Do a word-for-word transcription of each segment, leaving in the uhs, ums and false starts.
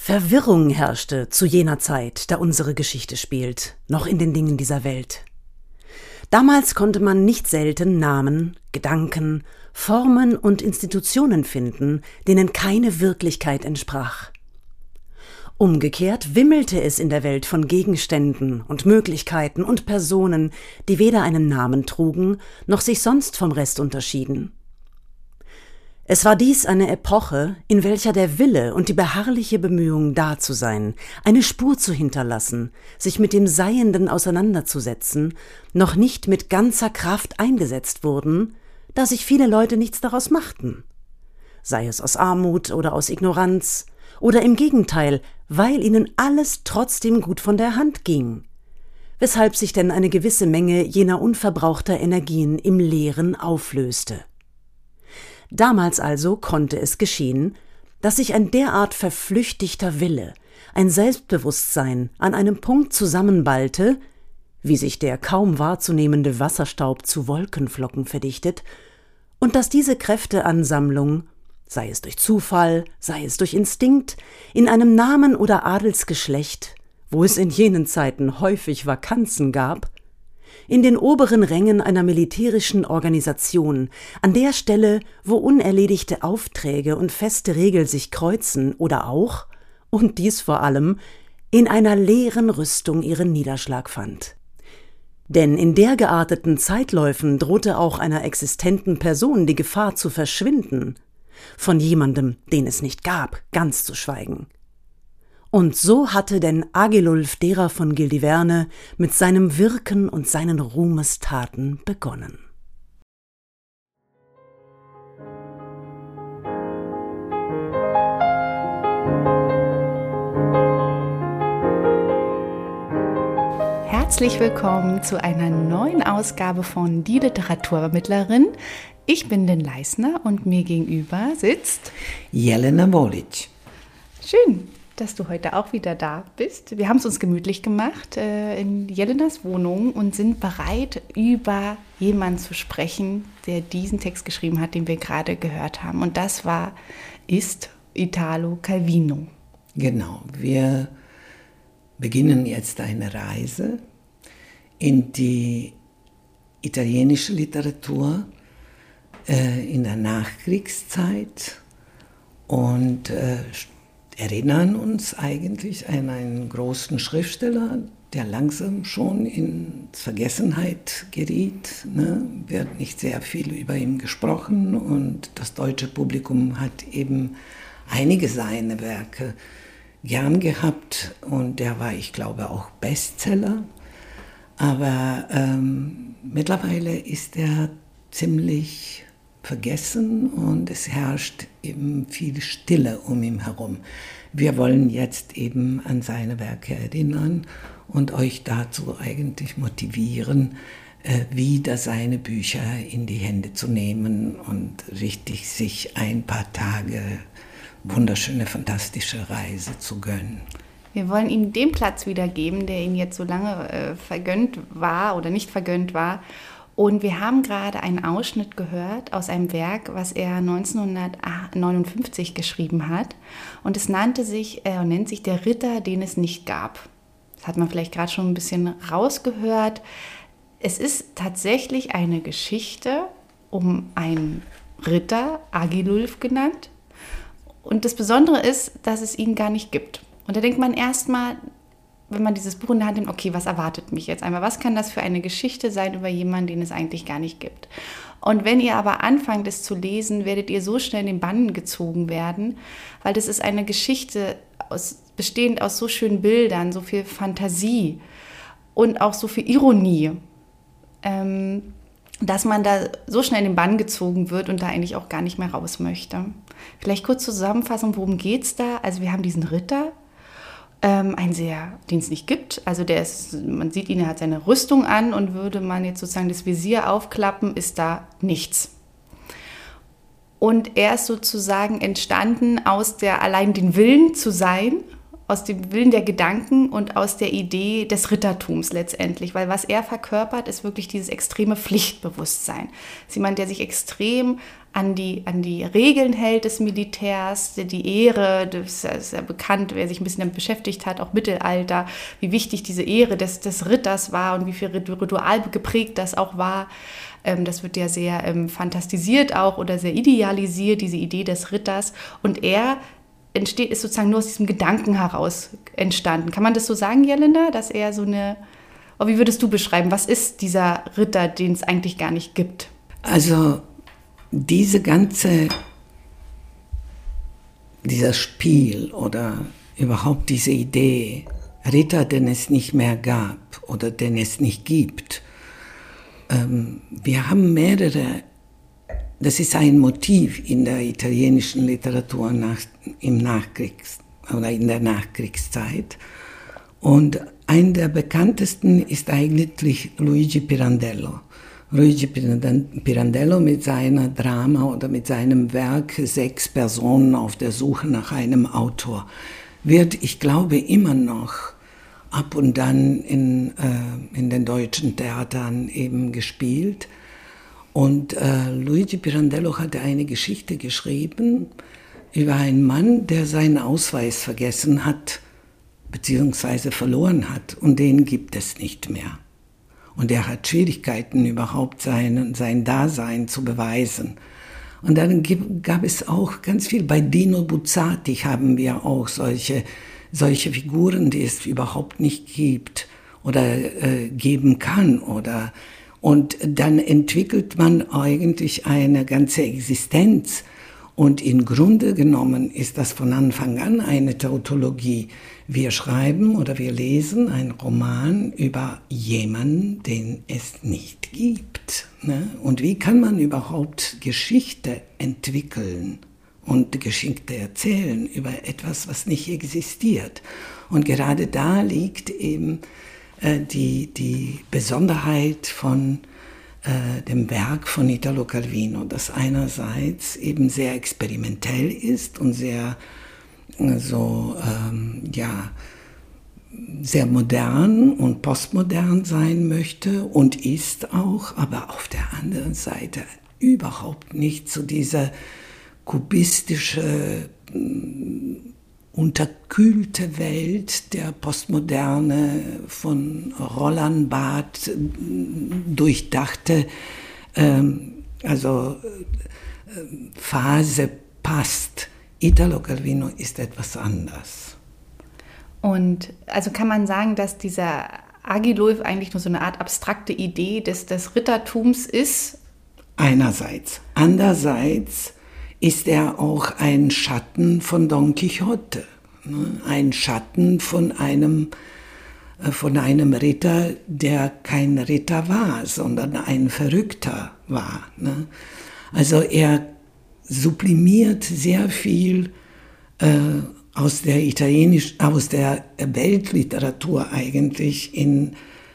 Verwirrung herrschte zu jener Zeit, da unsere Geschichte spielt, noch in den Dingen dieser Welt. Damals konnte man nicht selten Namen, Gedanken, Formen und Institutionen finden, denen keine Wirklichkeit entsprach. Umgekehrt wimmelte es in der Welt von Gegenständen und Möglichkeiten und Personen, die weder einen Namen trugen, noch sich sonst vom Rest unterschieden. Es war dies eine Epoche, in welcher der Wille und die beharrliche Bemühung, da zu sein, eine Spur zu hinterlassen, sich mit dem Seienden auseinanderzusetzen, noch nicht mit ganzer Kraft eingesetzt wurden, da sich viele Leute nichts daraus machten. Sei es aus Armut oder aus Ignoranz, oder im Gegenteil, weil ihnen alles trotzdem gut von der Hand ging, weshalb sich denn eine gewisse Menge jener unverbrauchter Energien im Leeren auflöste. Damals also konnte es geschehen, dass sich ein derart verflüchtigter Wille, ein Selbstbewusstsein an einem Punkt zusammenballte, wie sich der kaum wahrzunehmende Wasserstaub zu Wolkenflocken verdichtet, und dass diese Kräfteansammlung, sei es durch Zufall, sei es durch Instinkt, in einem Namen- oder Adelsgeschlecht, wo es in jenen Zeiten häufig Vakanzen gab, in den oberen Rängen einer militärischen Organisation, an der Stelle, wo unerledigte Aufträge und feste Regeln sich kreuzen oder auch, und dies vor allem, in einer leeren Rüstung ihren Niederschlag fand. Denn in der gearteten Zeitläufen drohte auch einer existenten Person die Gefahr zu verschwinden, von jemandem, den es nicht gab, ganz zu schweigen. Und so hatte denn Agilulf derer von Gildiverne mit seinem Wirken und seinen Ruhmestaten begonnen. Herzlich willkommen zu einer neuen Ausgabe von Die Literaturvermittlerin. Ich bin den Leisner und mir gegenüber sitzt Jelena Volic. Schön, dass du heute auch wieder da bist. Wir haben es uns gemütlich gemacht äh, in Jelenas Wohnung und sind bereit, über jemanden zu sprechen, der diesen Text geschrieben hat, den wir gerade gehört haben. Und das war, ist Italo Calvino. Genau, wir beginnen jetzt eine Reise in die italienische Literatur äh, in der Nachkriegszeit und äh, erinnern uns eigentlich an einen großen Schriftsteller, der langsam schon in Vergessenheit geriet. Ne? Wird nicht sehr viel über ihn gesprochen und das deutsche Publikum hat eben einige seiner Werke gern gehabt und der war, ich glaube, auch Bestseller. Aber ähm, mittlerweile ist er ziemlich vergessen und es herrscht eben viel Stille um ihn herum. Wir wollen jetzt eben an seine Werke erinnern und euch dazu eigentlich motivieren, äh, wieder seine Bücher in die Hände zu nehmen und richtig sich ein paar Tage wunderschöne, fantastische Reise zu gönnen. Wir wollen ihm den Platz wiedergeben, der ihm jetzt so lange äh, vergönnt war oder nicht vergönnt war. Und wir haben gerade einen Ausschnitt gehört aus einem Werk, was er neunzehnhundertneunundfünfzig geschrieben hat. Und es nannte sich, er nennt sich Der Ritter, den es nicht gab. Das hat man vielleicht gerade schon ein bisschen rausgehört. Es ist tatsächlich eine Geschichte um einen Ritter, Agilulf genannt. Und das Besondere ist, dass es ihn gar nicht gibt. Und da denkt man erstmal, wenn man dieses Buch in der Hand nimmt, okay, was erwartet mich jetzt einmal? Was kann das für eine Geschichte sein über jemanden, den es eigentlich gar nicht gibt? Und wenn ihr aber anfangt, es zu lesen, werdet ihr so schnell in den Bann gezogen werden, weil das ist eine Geschichte aus, bestehend aus so schönen Bildern, so viel Fantasie und auch so viel Ironie, ähm, dass man da so schnell in den Bann gezogen wird und da eigentlich auch gar nicht mehr raus möchte. Vielleicht kurz zusammenfassen, worum geht es da? Also wir haben diesen Ritter, ähm, einen sehr, den es nicht gibt. Also der ist, man sieht ihn, er hat seine Rüstung an und würde man jetzt sozusagen das Visier aufklappen, ist da nichts. Und er ist sozusagen entstanden aus der allein den Willen zu sein, aus dem Willen der Gedanken und aus der Idee des Rittertums letztendlich. Weil was er verkörpert, ist wirklich dieses extreme Pflichtbewusstsein. Das ist jemand, der sich extrem an die, an die Regeln hält des Militärs, die Ehre, das ist ja bekannt, wer sich ein bisschen damit beschäftigt hat, auch Mittelalter, wie wichtig diese Ehre des, des Ritters war und wie viel ritual geprägt das auch war. Ähm, das wird ja sehr ähm, fantastisiert auch oder sehr idealisiert, diese Idee des Ritters. Und er entsteht, ist sozusagen nur aus diesem Gedanken heraus entstanden. Kann man das so sagen, Jelena, dass er so eine, oh, wie würdest du beschreiben, was ist dieser Ritter, den es eigentlich gar nicht gibt? Also diese ganze, dieser Spiel oder überhaupt diese Idee, Ritter, den es nicht mehr gab oder den es nicht gibt, ähm, wir haben mehrere, das ist ein Motiv in der italienischen Literatur nach, im Nachkriegs- oder in der Nachkriegszeit. Und ein der bekanntesten ist eigentlich Luigi Pirandello. Luigi Pirandello mit seiner Drama oder mit seinem Werk Sechs Personen auf der Suche nach einem Autor wird, ich glaube, immer noch ab und an in, äh, in den deutschen Theatern eben gespielt. Und äh, Luigi Pirandello hatte eine Geschichte geschrieben über einen Mann, der seinen Ausweis vergessen hat, beziehungsweise verloren hat, und den gibt es nicht mehr. Und er hat Schwierigkeiten, überhaupt sein, sein Dasein zu beweisen. Und dann gab es auch ganz viel, bei Dino Buzzati haben wir auch solche, solche Figuren, die es überhaupt nicht gibt oder äh, geben kann. Oder, und dann entwickelt man eigentlich eine ganze Existenz. Und im Grunde genommen ist das von Anfang an eine Tautologie. Wir schreiben oder wir lesen einen Roman über jemanden, den es nicht gibt. Ne? Und wie kann man überhaupt Geschichte entwickeln und Geschichte erzählen über etwas, was nicht existiert? Und gerade da liegt eben äh, die, die Besonderheit von äh, dem Werk von Italo Calvino, das einerseits eben sehr experimentell ist und sehr so, ähm, ja, sehr modern und postmodern sein möchte und ist auch, aber auf der anderen Seite überhaupt nicht so diese kubistische, unterkühlte Welt der Postmoderne von Roland Barthes durchdachte, ähm, also äh, Phase passt. Italo Calvino ist etwas anders. Und also kann man sagen, dass dieser Agilulf eigentlich nur so eine Art abstrakte Idee des, des Rittertums ist? Einerseits. Andererseits ist er auch ein Schatten von Don Quixote. Ne? Ein Schatten von einem, äh, von einem Ritter, der kein Ritter war, sondern ein Verrückter war. Ne? Also er sublimiert sehr viel äh, aus der italienisch, aus der Weltliteratur eigentlich in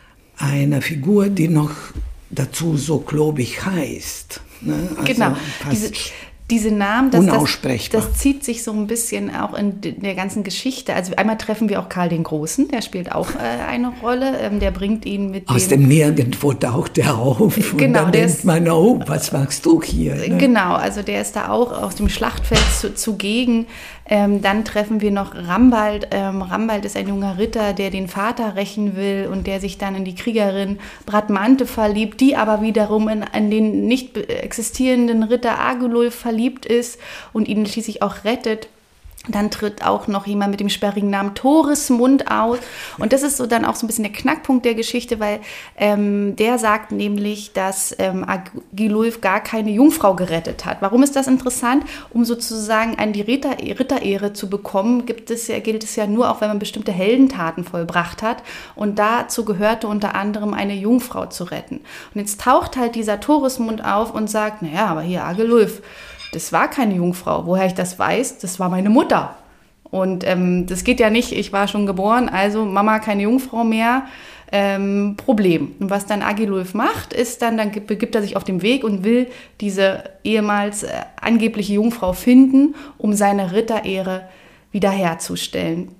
einer Figur, die noch dazu so klobig heißt. Ne? Also genau. Diese, diese Namen, das, unaussprechbar. Das, das zieht sich so ein bisschen auch in der ganzen Geschichte. Also einmal treffen wir auch Karl den Großen, der spielt auch äh, eine Rolle. Ähm, der bringt ihn mit Aus dem, dem Nirgendwo taucht er auf. Genau, und dann der denkt ist, man, oh, was machst du hier? Ne? Genau, also der ist da auch aus dem Schlachtfeld zu, zugegen. Ähm, dann treffen wir noch Rambald. Ähm, Rambald ist ein junger Ritter, der den Vater rächen will und der sich dann in die Kriegerin Bradmante verliebt, die aber wiederum in, in den nicht existierenden Ritter Agilulf verliebt ist und ihn schließlich auch rettet. Dann tritt auch noch jemand mit dem sperrigen Namen Torismund aus. Und das ist so dann auch so ein bisschen der Knackpunkt der Geschichte, weil ähm, der sagt nämlich, dass ähm, Agilulf gar keine Jungfrau gerettet hat. Warum ist das interessant? Um sozusagen an die Ritter, Ritterehre zu bekommen, gibt es ja, gilt es ja nur auch, wenn man bestimmte Heldentaten vollbracht hat. Und dazu gehörte unter anderem eine Jungfrau zu retten. Und jetzt taucht halt dieser Torismund auf und sagt, naja, aber hier Agilulf, das war keine Jungfrau. Woher ich das weiß, das war meine Mutter. Und ähm, das geht ja nicht, ich war schon geboren, also Mama keine Jungfrau mehr, ähm, Problem. Und was dann Agilulf macht, ist dann, dann begibt er sich auf den Weg und will diese ehemals äh, angebliche Jungfrau finden, um seine Ritterehre wiederherzustellen.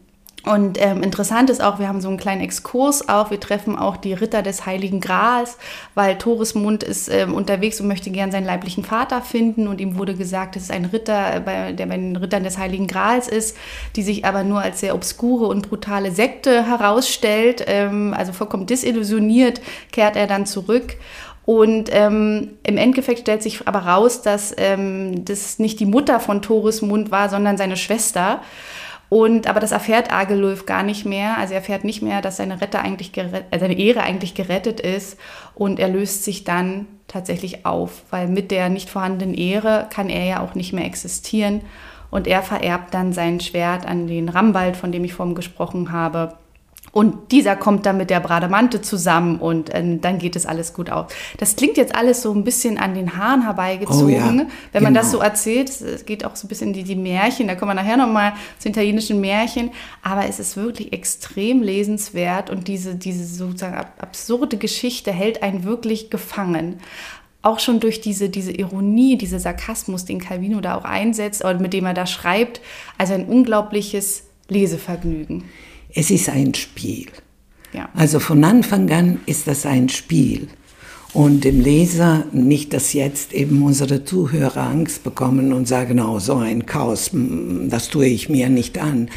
Und ähm, interessant ist auch, wir haben so einen kleinen Exkurs auch, wir treffen auch die Ritter des Heiligen Grals, weil Torismund ist ähm, unterwegs und möchte gern seinen leiblichen Vater finden und ihm wurde gesagt, es ist ein Ritter, äh, bei, der bei den Rittern des Heiligen Grals ist, die sich aber nur als sehr obskure und brutale Sekte herausstellt, ähm, also vollkommen desillusioniert kehrt er dann zurück. Und ähm, im Endeffekt stellt sich aber raus, dass ähm, das nicht die Mutter von Torismund war, sondern seine Schwester. Und, aber das erfährt Agelulf gar nicht mehr. Also er erfährt nicht mehr, dass seine, Rette eigentlich gerettet, äh, seine Ehre eigentlich gerettet ist. Und er löst sich dann tatsächlich auf, weil mit der nicht vorhandenen Ehre kann er ja auch nicht mehr existieren. Und er vererbt dann sein Schwert an den Rambald, von dem ich vorhin gesprochen habe. Und dieser kommt dann mit der Bradamante zusammen und äh, dann geht es alles gut aus. Das klingt jetzt alles so ein bisschen an den Haaren herbeigezogen, oh ja, wenn man genau. das so erzählt. Es geht auch so ein bisschen in die, die Märchen, da kommen wir nachher nochmal zu italienischen Märchen. Aber es ist wirklich extrem lesenswert und diese, diese sozusagen absurde Geschichte hält einen wirklich gefangen. Auch schon durch diese, diese Ironie, diese Sarkasmus, den Calvino da auch einsetzt oder mit dem er da schreibt. Also ein unglaubliches Lesevergnügen. Es ist ein Spiel. Ja. Also von Anfang an ist das ein Spiel. Und dem Leser, nicht, dass jetzt eben unsere Zuhörer Angst bekommen und sagen, oh, so ein Chaos, das tue ich mir nicht an.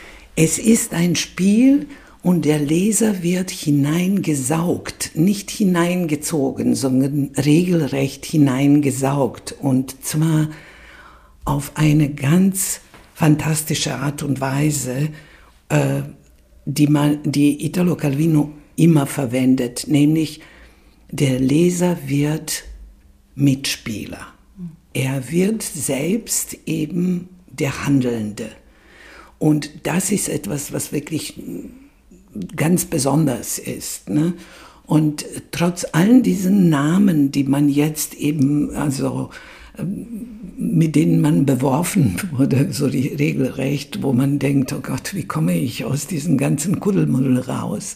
Es ist ein Spiel und der Leser wird hineingesaugt, nicht hineingezogen, sondern regelrecht hineingesaugt. Und zwar auf eine ganz fantastische Art und Weise, äh, die, man, die Italo Calvino immer verwendet, nämlich der Leser wird Mitspieler. Er wird selbst eben der Handelnde. Und das ist etwas, was wirklich ganz besonders ist, ne? Und trotz allen diesen Namen, die man jetzt eben, also mit denen man beworfen wurde, so die regelrecht, wo man denkt, oh Gott, wie komme ich aus diesem ganzen Kuddelmuddel raus?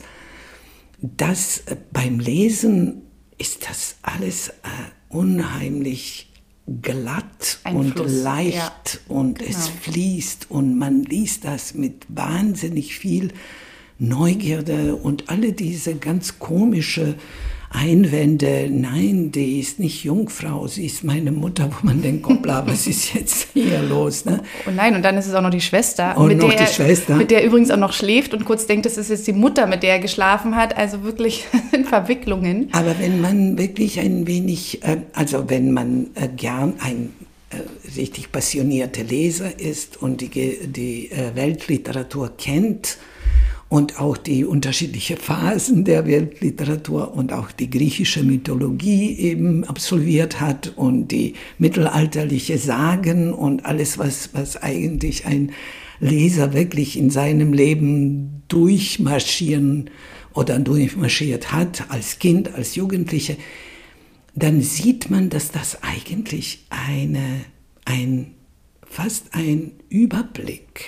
Das beim Lesen ist das alles äh, unheimlich glatt Ein und Fluss, leicht ja. und Genau. es fließt und man liest das mit wahnsinnig viel Neugierde und alle diese ganz komische Einwände, nein, die ist nicht Jungfrau, sie ist meine Mutter, wo man denkt, hoppla, was ist jetzt hier los? Ne? Und nein, und dann ist es auch noch die Schwester. Und mit noch der die er, Schwester. Mit der er übrigens auch noch schläft und kurz denkt, das ist jetzt die Mutter, mit der er geschlafen hat. Also wirklich Verwicklungen. Aber wenn man wirklich ein wenig, äh, also wenn man äh, gern ein äh, richtig passionierter Leser ist und die, die äh, Weltliteratur kennt, und auch die unterschiedlichen Phasen der Weltliteratur und auch die griechische Mythologie eben absolviert hat und die mittelalterliche Sagen und alles, was, was eigentlich ein Leser wirklich in seinem Leben durchmarschieren oder durchmarschiert hat, als Kind, als Jugendliche, dann sieht man, dass das eigentlich eine, ein, fast ein Überblick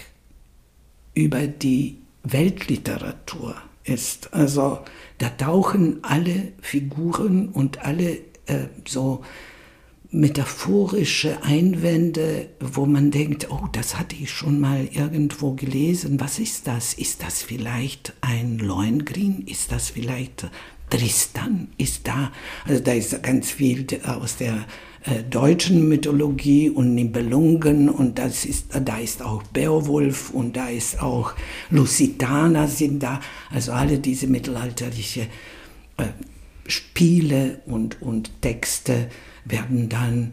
über die Weltliteratur ist. Also da tauchen alle Figuren und alle äh, so metaphorische Einwände, wo man denkt, oh, das hatte ich schon mal irgendwo gelesen. Was ist das? Ist das vielleicht ein Lohengrin? Ist das vielleicht Tristan? Ist da, also da ist ganz viel aus der äh, deutschen Mythologie und Nibelungen und das ist, da ist auch Beowulf und da ist auch Lusitana sind da, also alle diese mittelalterliche äh, Spiele und, und Texte werden dann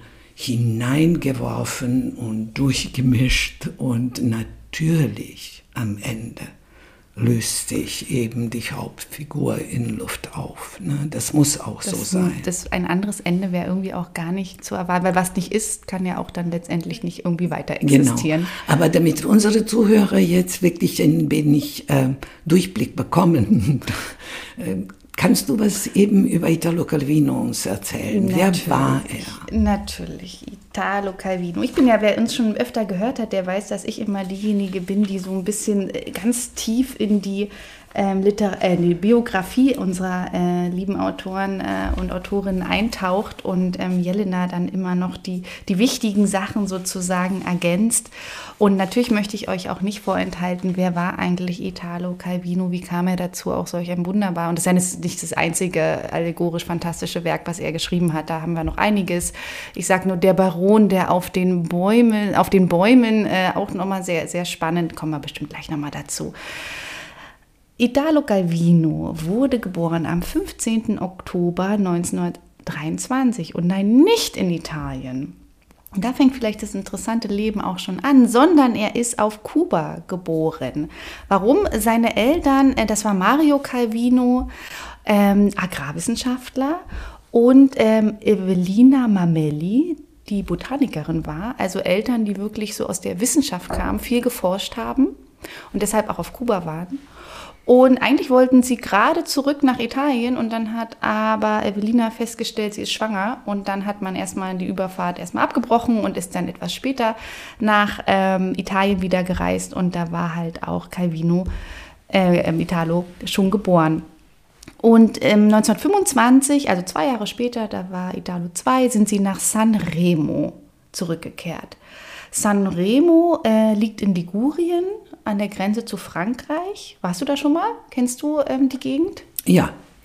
hineingeworfen und durchgemischt und natürlich am Ende löst sich eben die Hauptfigur in Luft auf. Ne? Das muss auch das, so sein. Das, ein anderes Ende wäre irgendwie auch gar nicht zu erwarten, weil was nicht ist, kann ja auch dann letztendlich nicht irgendwie weiter existieren. Genau. Aber damit unsere Zuhörer jetzt wirklich ein wenig äh, Durchblick bekommen, äh, kannst du was eben über Italo Calvino uns erzählen? Natürlich. Wer war er? Natürlich. Italo Calvino. Ich bin ja, wer uns schon öfter gehört hat, der weiß, dass ich immer diejenige bin, die so ein bisschen ganz tief in die, ähm, Liter- äh, die Biografie unserer äh, lieben Autoren äh, und Autorinnen eintaucht und ähm, Jelena dann immer noch die, die wichtigen Sachen sozusagen ergänzt. Und natürlich möchte ich euch auch nicht vorenthalten, wer war eigentlich Italo Calvino, wie kam er dazu, auch solch ein wunderbar, und das ist ja nicht das einzige allegorisch fantastische Werk, was er geschrieben hat, da haben wir noch einiges. Ich sage nur, der Baron, der auf den Bäumen, auf den Bäumen, äh, auch nochmal sehr, sehr spannend, kommen wir bestimmt gleich nochmal dazu. Italo Calvino wurde geboren am fünfzehnten Oktober neunzehnhundertdreiundzwanzig und nein, nicht in Italien. Und da fängt vielleicht das interessante Leben auch schon an, sondern er ist auf Kuba geboren. Warum? Seine Eltern, das war Mario Calvino, ähm, Agrarwissenschaftler, und ähm, Evelina Mameli, die Botanikerin war, also Eltern, die wirklich so aus der Wissenschaft kamen, viel geforscht haben und deshalb auch auf Kuba waren. Und eigentlich wollten sie gerade zurück nach Italien und dann hat aber Evelina festgestellt, sie ist schwanger, und dann hat man erstmal die Überfahrt erstmal abgebrochen und ist dann etwas später nach ähm, Italien wieder gereist, und da war halt auch Calvino, äh, Italo, schon geboren. Und ähm, neunzehnhundertfünfundzwanzig, also zwei Jahre später, da war Italo zwei, sind sie nach Sanremo zurückgekehrt. Sanremo äh, liegt in Ligurien, an der Grenze zu Frankreich. Warst du da schon mal? Kennst du ähm, die Gegend? Ja.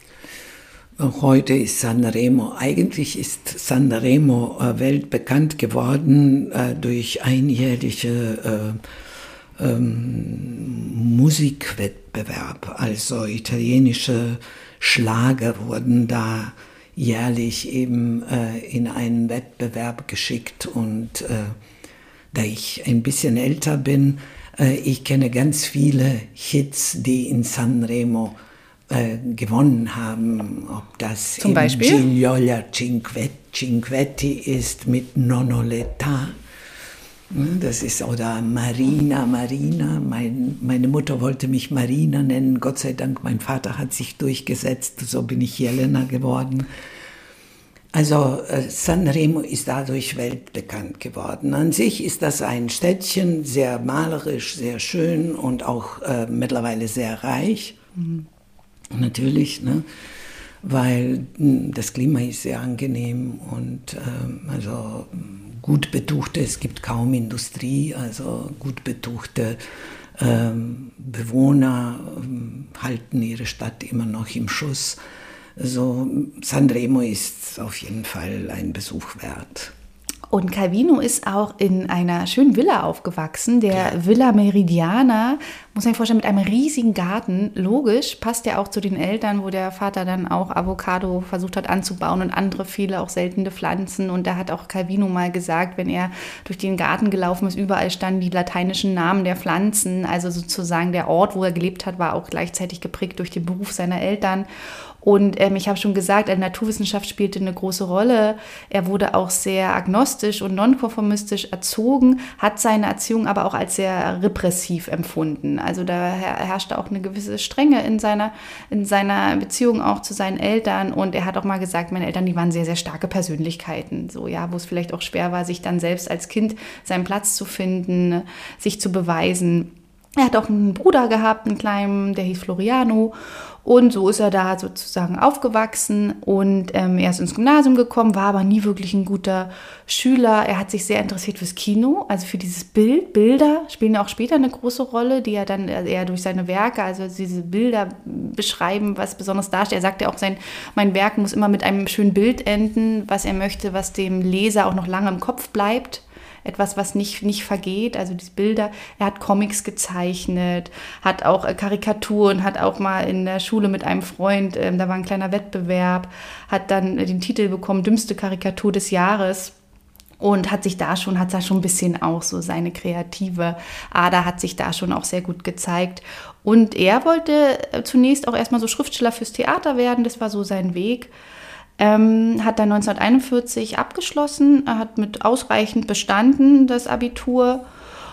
Heute ist Sanremo, eigentlich ist Sanremo äh, weltbekannt geworden äh, durch einjährige äh, ähm, Musikwettbewerb. Also italienische Schlager wurden da jährlich eben äh, in einen Wettbewerb geschickt, und äh, da ich ein bisschen älter bin, ich kenne ganz viele Hits, die in Sanremo äh, gewonnen haben. Ob das zum Beispiel Gigliola Cinquetti ist mit Nonoletta. Das ist, oder Marina, Marina. Mein, meine Mutter wollte mich Marina nennen. Gott sei Dank, mein Vater hat sich durchgesetzt. So bin ich Jelena geworden. Also äh, Sanremo ist dadurch weltbekannt geworden. An sich ist das ein Städtchen, sehr malerisch, sehr schön und auch äh, mittlerweile sehr reich. Mhm. Natürlich, ne? Weil mh, das Klima ist sehr angenehm und äh, also gut betuchte, es gibt kaum Industrie, also gut betuchte äh, Bewohner äh, halten ihre Stadt immer noch im Schuss. So, Sanremo ist auf jeden Fall ein Besuch wert. Und Calvino ist auch in einer schönen Villa aufgewachsen, der ja. Villa Meridiana, muss man sich vorstellen, mit einem riesigen Garten. Logisch, passt ja auch zu den Eltern, wo der Vater dann auch Avocado versucht hat anzubauen und andere viele auch seltene Pflanzen. Und da hat auch Calvino mal gesagt, wenn er durch den Garten gelaufen ist, überall standen die lateinischen Namen der Pflanzen. Also sozusagen der Ort, wo er gelebt hat, war auch gleichzeitig geprägt durch den Beruf seiner Eltern. Und ähm, ich habe schon gesagt, eine Naturwissenschaft spielte eine große Rolle. Er wurde auch sehr agnostisch und nonkonformistisch erzogen, hat seine Erziehung aber auch als sehr repressiv empfunden. Also da herrschte auch eine gewisse Strenge in seiner, in seiner Beziehung auch zu seinen Eltern. Und er hat auch mal gesagt, meine Eltern, die waren sehr, sehr starke Persönlichkeiten. So, ja, wo es vielleicht auch schwer war, sich dann selbst als Kind seinen Platz zu finden, sich zu beweisen. Er hat auch einen Bruder gehabt, einen kleinen, der hieß Floriano. Und so ist er da sozusagen aufgewachsen und ähm, er ist ins Gymnasium gekommen, war aber nie wirklich ein guter Schüler. Er hat sich sehr interessiert fürs Kino, also für dieses Bild. Bilder spielen auch später eine große Rolle, die er dann eher durch seine Werke, also diese Bilder beschreiben, was besonders darstellt. Er sagt ja auch, sein, mein Werk muss immer mit einem schönen Bild enden, was er möchte, was dem Leser auch noch lange im Kopf bleibt. Etwas, was nicht, nicht vergeht, also diese Bilder. Er hat Comics gezeichnet, hat auch Karikaturen, hat auch mal in der Schule mit einem Freund, ähm, da war ein kleiner Wettbewerb, hat dann den Titel bekommen, dümmste Karikatur des Jahres. Und hat sich da schon, hat da schon ein bisschen auch so seine kreative Ader hat sich da schon auch sehr gut gezeigt. Und er wollte zunächst auch erstmal so Schriftsteller fürs Theater werden, das war so sein Weg. Ähm, hat dann neunzehnhunderteinundvierzig abgeschlossen, hat mit ausreichend bestanden das Abitur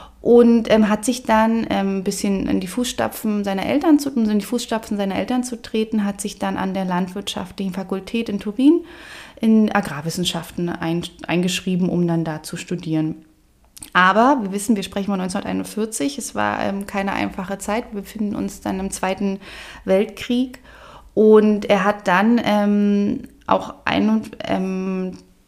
und ähm, hat sich dann ähm, ein bisschen in die Fußstapfen seiner Eltern zu, in die Fußstapfen seiner Eltern zu treten, hat sich dann an der Landwirtschaftlichen Fakultät in Turin in Agrarwissenschaften ein, eingeschrieben, um dann da zu studieren. Aber wir wissen, wir sprechen von neunzehnhunderteinundvierzig, es war ähm, keine einfache Zeit, wir befinden uns dann im Zweiten Weltkrieg und er hat dann ähm, auch ein, ähm,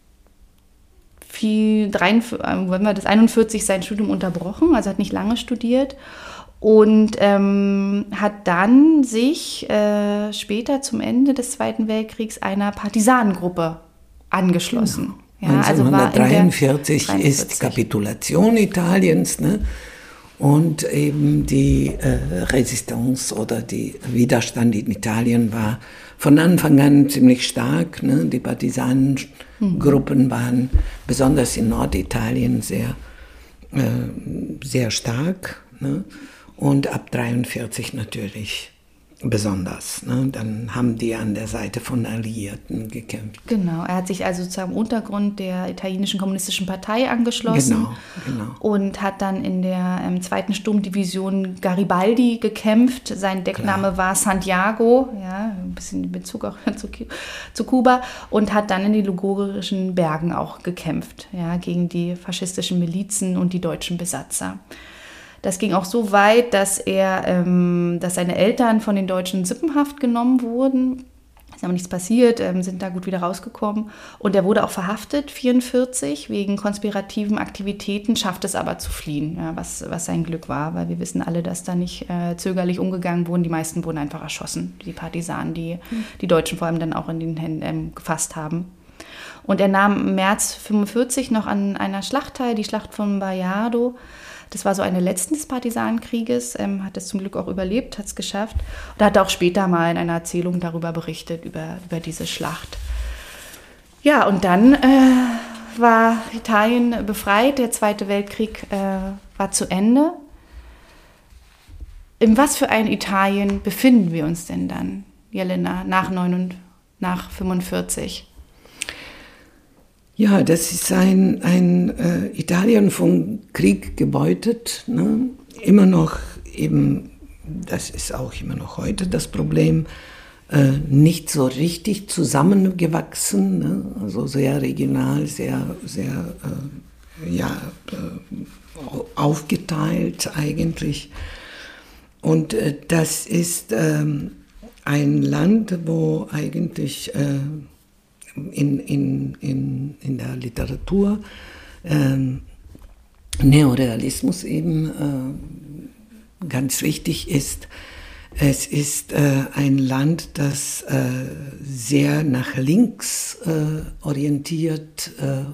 viel, dreiundvierzig, äh, wenn wir das einundvierzig sein Studium unterbrochen, also hat nicht lange studiert und ähm, hat dann sich äh, später zum Ende des Zweiten Weltkriegs einer Partisanengruppe angeschlossen. Genau. Ja, also neunzehnhundertdreiundvierzig ist die Kapitulation Italiens, ne? Und eben die äh, Resistance oder die Widerstand in Italien war von Anfang an ziemlich stark. Ne? Die Partisanengruppen waren besonders in Norditalien sehr, äh, sehr stark. Ne? Und ab neunzehnhundertdreiundvierzig natürlich besonders. Ne? Dann haben die an der Seite von Alliierten gekämpft. Genau, er hat sich also sozusagen im Untergrund der italienischen kommunistischen Partei angeschlossen. Genau, genau. Und hat dann in der ähm, zweiten Sturmdivision Garibaldi gekämpft. Sein Deckname Klar. war Santiago, ja, ein bisschen in Bezug auch zu, zu Kuba, und hat dann in den Ligurischen Bergen auch gekämpft, ja, gegen die faschistischen Milizen und die deutschen Besatzer. Das ging auch so weit, dass er, ähm, dass seine Eltern von den Deutschen sippenhaft genommen wurden. Ist aber nichts passiert, ähm, sind da gut wieder rausgekommen. Und er wurde auch verhaftet, neunzehnhundertvierundvierzig, wegen konspirativen Aktivitäten, schafft es aber zu fliehen, ja, was, was sein Glück war, weil wir wissen alle, dass da nicht äh, zögerlich umgegangen wurden. Die meisten wurden einfach erschossen, die Partisanen, die mhm. die Deutschen vor allem dann auch in den Händen ähm, gefasst haben. Und er nahm im März neunzehnhundertfünfundfünfzig noch an einer Schlacht teil, die Schlacht von Bayardo. Das war so eine letzten des Partisanenkrieges, ähm, hat es zum Glück auch überlebt, hat es geschafft. Und er hat auch später mal in einer Erzählung darüber berichtet, über, über diese Schlacht. Ja, und dann äh, war Italien befreit, der Zweite Weltkrieg äh, war zu Ende. In was für ein Italien befinden wir uns denn dann, Jelena, nach, nach fünfundvierzig? Ja, das ist ein, ein äh, Italien vom Krieg gebeutet, ne? Immer noch eben, das ist auch immer noch heute das Problem, äh, nicht so richtig zusammengewachsen, ne? Also sehr regional, sehr, sehr äh, ja, äh, aufgeteilt eigentlich. Und äh, das ist äh, ein Land, wo eigentlich äh, In, in, in, in der Literatur ähm, Neorealismus eben äh, ganz wichtig ist. Es ist äh, ein Land, das äh, sehr nach links äh, orientiert äh,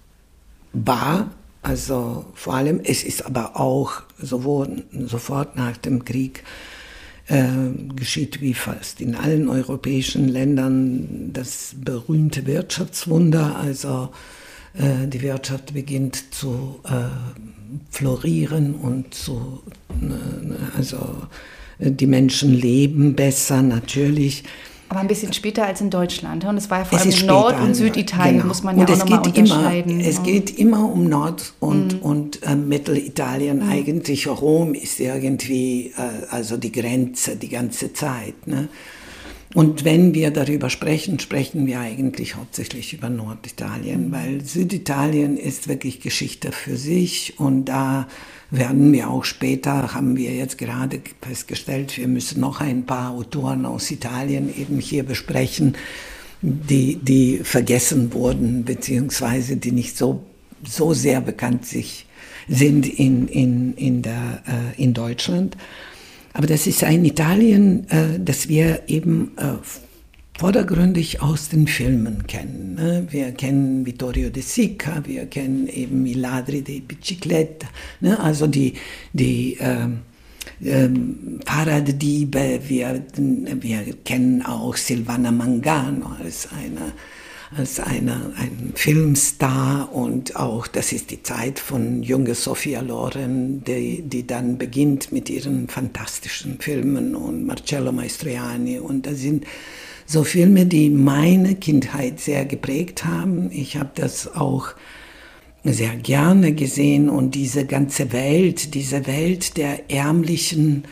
war. Also vor allem, es ist aber auch sowohl, sofort nach dem Krieg Äh, geschieht wie fast in allen europäischen Ländern das berühmte Wirtschaftswunder, also äh, die Wirtschaft beginnt zu äh, florieren und zu, äh, also äh, die Menschen leben besser natürlich. Aber ein bisschen später als in Deutschland. Und es war ja vor allem Nord- und Süditalien, genau. Muss man ja und auch nochmal unterscheiden. Immer, es geht immer um Nord- und, mhm. und äh, Mittelitalien. Mhm. Eigentlich Rom ist irgendwie äh, also die Grenze die ganze Zeit. Ne? Und wenn wir darüber sprechen, sprechen wir eigentlich hauptsächlich über Norditalien, mhm. weil Süditalien ist wirklich Geschichte für sich und da werden wir auch später, haben wir jetzt gerade festgestellt, wir müssen noch ein paar Autoren aus Italien eben hier besprechen, die, die vergessen wurden, beziehungsweise die nicht so, so sehr bekannt sich, sind in, in, in, der, äh, in Deutschland. Aber das ist ein Italien, äh, das wir eben äh, vordergründig aus den Filmen kennen. Ne? Wir kennen Vittorio De Sica, wir kennen eben I Ladri di Bicicletta, ne? Also die, die ähm, ähm, Fahrraddiebe, wir, wir kennen auch Silvana Mangano als eine als eine, ein Filmstar und auch, das ist die Zeit von junge Sophia Loren, die, die dann beginnt mit ihren fantastischen Filmen und Marcello Mastroianni und da sind so Filme, die meine Kindheit sehr geprägt haben. Ich habe das auch sehr gerne gesehen und diese ganze Welt, diese Welt der ärmlichen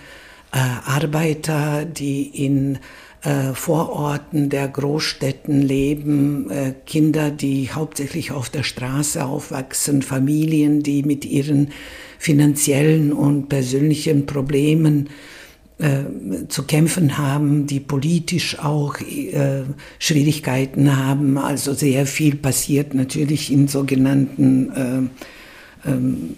äh, Arbeiter, die in äh, Vororten der Großstädten leben, äh, Kinder, die hauptsächlich auf der Straße aufwachsen, Familien, die mit ihren finanziellen und persönlichen Problemen äh, zu kämpfen haben, die politisch auch äh, Schwierigkeiten haben. Also sehr viel passiert natürlich in sogenannten äh, ähm,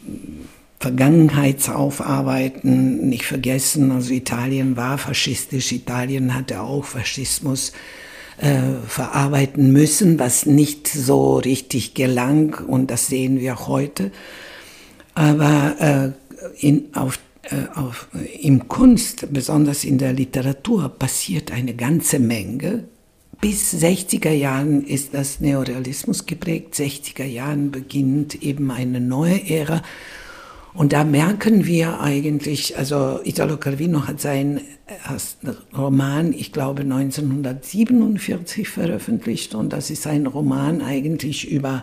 Vergangenheitsaufarbeiten, nicht vergessen. Also Italien war faschistisch, Italien hatte auch Faschismus äh, verarbeiten müssen, was nicht so richtig gelang, und das sehen wir heute. Aber äh, in, auf, äh, auf, im Kunst, besonders in der Literatur, passiert eine ganze Menge. Bis sechziger Jahren ist das Neorealismus geprägt. sechziger Jahren beginnt eben eine neue Ära. Und da merken wir eigentlich, also Italo Calvino hat seinen ersten Roman, ich glaube neunzehnhundertsiebenundvierzig veröffentlicht, und das ist ein Roman eigentlich über,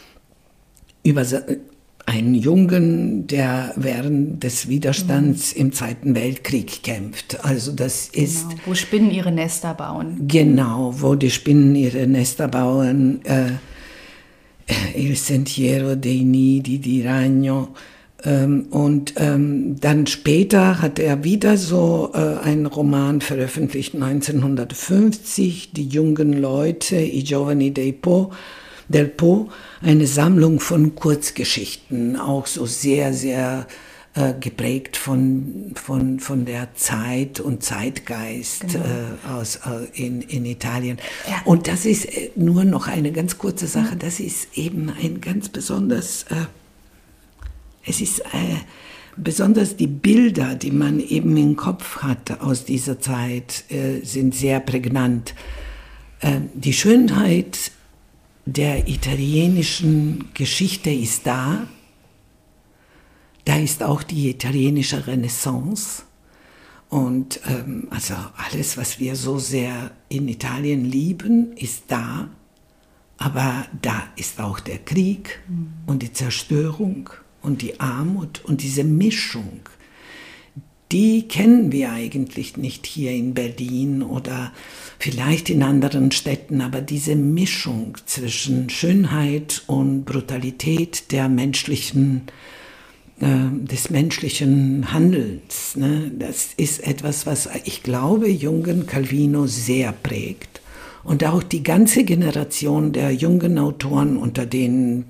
über einen Jungen, der während des Widerstands mhm. im Zweiten Weltkrieg kämpft. Also das ist... Genau, wo Spinnen ihre Nester bauen. Genau, wo die Spinnen ihre Nester bauen. Äh, Il Sentiero dei Nidi di Ragno. Ähm, und ähm, dann später hat er wieder so äh, einen Roman veröffentlicht, neunzehnhundertfünfzig, Die jungen Leute, I giovani dei Po, del Po, eine Sammlung von Kurzgeschichten, auch so sehr, sehr äh, geprägt von, von, von der Zeit und Zeitgeist genau. äh, aus, äh, in, in Italien. Ja. Und das ist äh, nur noch eine ganz kurze Sache, das ist eben ein ganz besonders... Äh, Es ist äh, besonders die Bilder, die man eben im Kopf hat aus dieser Zeit, äh, sind sehr prägnant. Äh, die Schönheit der italienischen Geschichte ist da. Da ist auch die italienische Renaissance. Und ähm, also alles, was wir so sehr in Italien lieben, ist da. Aber da ist auch der Krieg mhm. und die Zerstörung und die Armut und diese Mischung, die kennen wir eigentlich nicht hier in Berlin oder vielleicht in anderen Städten, aber diese Mischung zwischen Schönheit und Brutalität der menschlichen, äh, des menschlichen Handelns, ne? Das ist etwas, was ich glaube, jungen Calvino sehr prägt. Und auch die ganze Generation der jungen Autoren, unter denen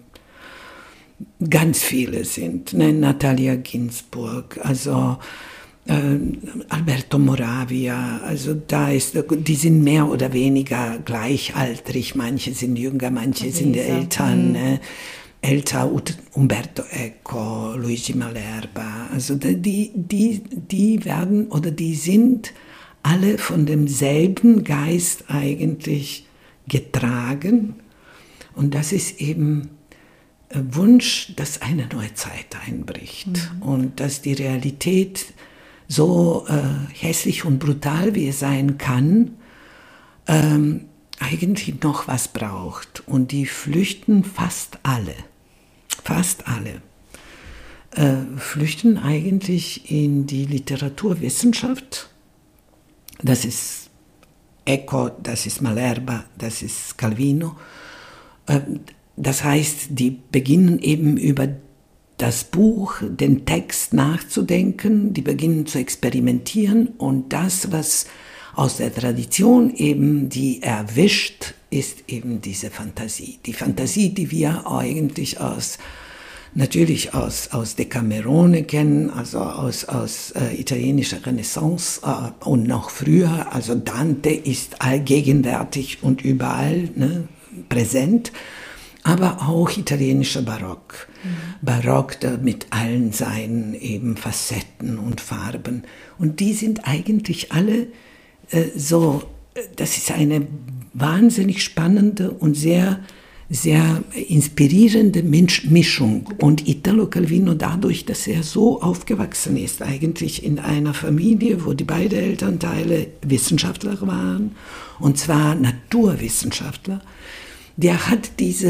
ganz viele sind, ne? Natalia Ginzburg, also äh, Alberto Moravia, also da ist, die sind mehr oder weniger gleichaltrig, manche sind jünger, manche Lisa. sind Eltern, mhm. ne? älter, Umberto Eco, Luigi Malerba, also die, die, die werden oder die sind alle von demselben Geist eigentlich getragen, und das ist eben Wunsch, dass eine neue Zeit einbricht mhm. und dass die Realität so äh, hässlich und brutal wie es sein kann, ähm, eigentlich noch was braucht. Und die flüchten fast alle, fast alle, äh, flüchten eigentlich in die Literaturwissenschaft. Das ist Eco, das ist Malerba, das ist Calvino. Äh, Das heißt, die beginnen eben über das Buch, den Text nachzudenken, die beginnen zu experimentieren, und das, was aus der Tradition eben die erwischt, ist eben diese Fantasie. Die Fantasie, die wir eigentlich aus, natürlich aus, aus Decamerone kennen, also aus, aus äh, italienischer Renaissance äh, und noch früher, also Dante ist allgegenwärtig und überall, ne, präsent. Aber auch italienischer Barock. Mhm. Barock mit allen seinen eben Facetten und Farben. Und die sind eigentlich alle äh, so, das ist eine wahnsinnig spannende und sehr, sehr inspirierende Mischung. Und Italo Calvino, dadurch, dass er so aufgewachsen ist, eigentlich in einer Familie, wo die beiden Elternteile Wissenschaftler waren, und zwar Naturwissenschaftler, der hat diese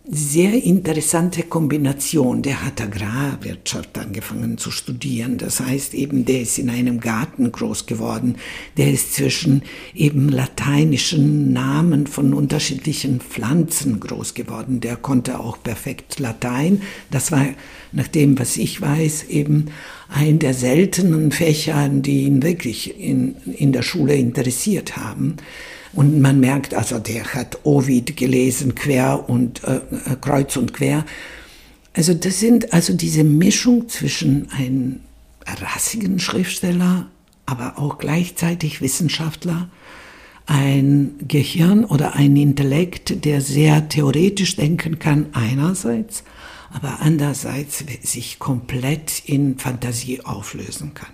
sehr interessante Kombination. Der hat Agrarwirtschaft angefangen zu studieren. Das heißt eben, der ist in einem Garten groß geworden. Der ist zwischen eben lateinischen Namen von unterschiedlichen Pflanzen groß geworden. Der konnte auch perfekt Latein. Das war, nach dem, was ich weiß, eben ein der seltenen Fächer, die ihn wirklich in, in der Schule interessiert haben. Und man merkt, also der hat Ovid gelesen, quer und äh, kreuz und quer. Also das sind also diese Mischung zwischen einem rassigen Schriftsteller, aber auch gleichzeitig Wissenschaftler, ein Gehirn oder ein Intellekt, der sehr theoretisch denken kann einerseits, aber andererseits sich komplett in Fantasie auflösen kann.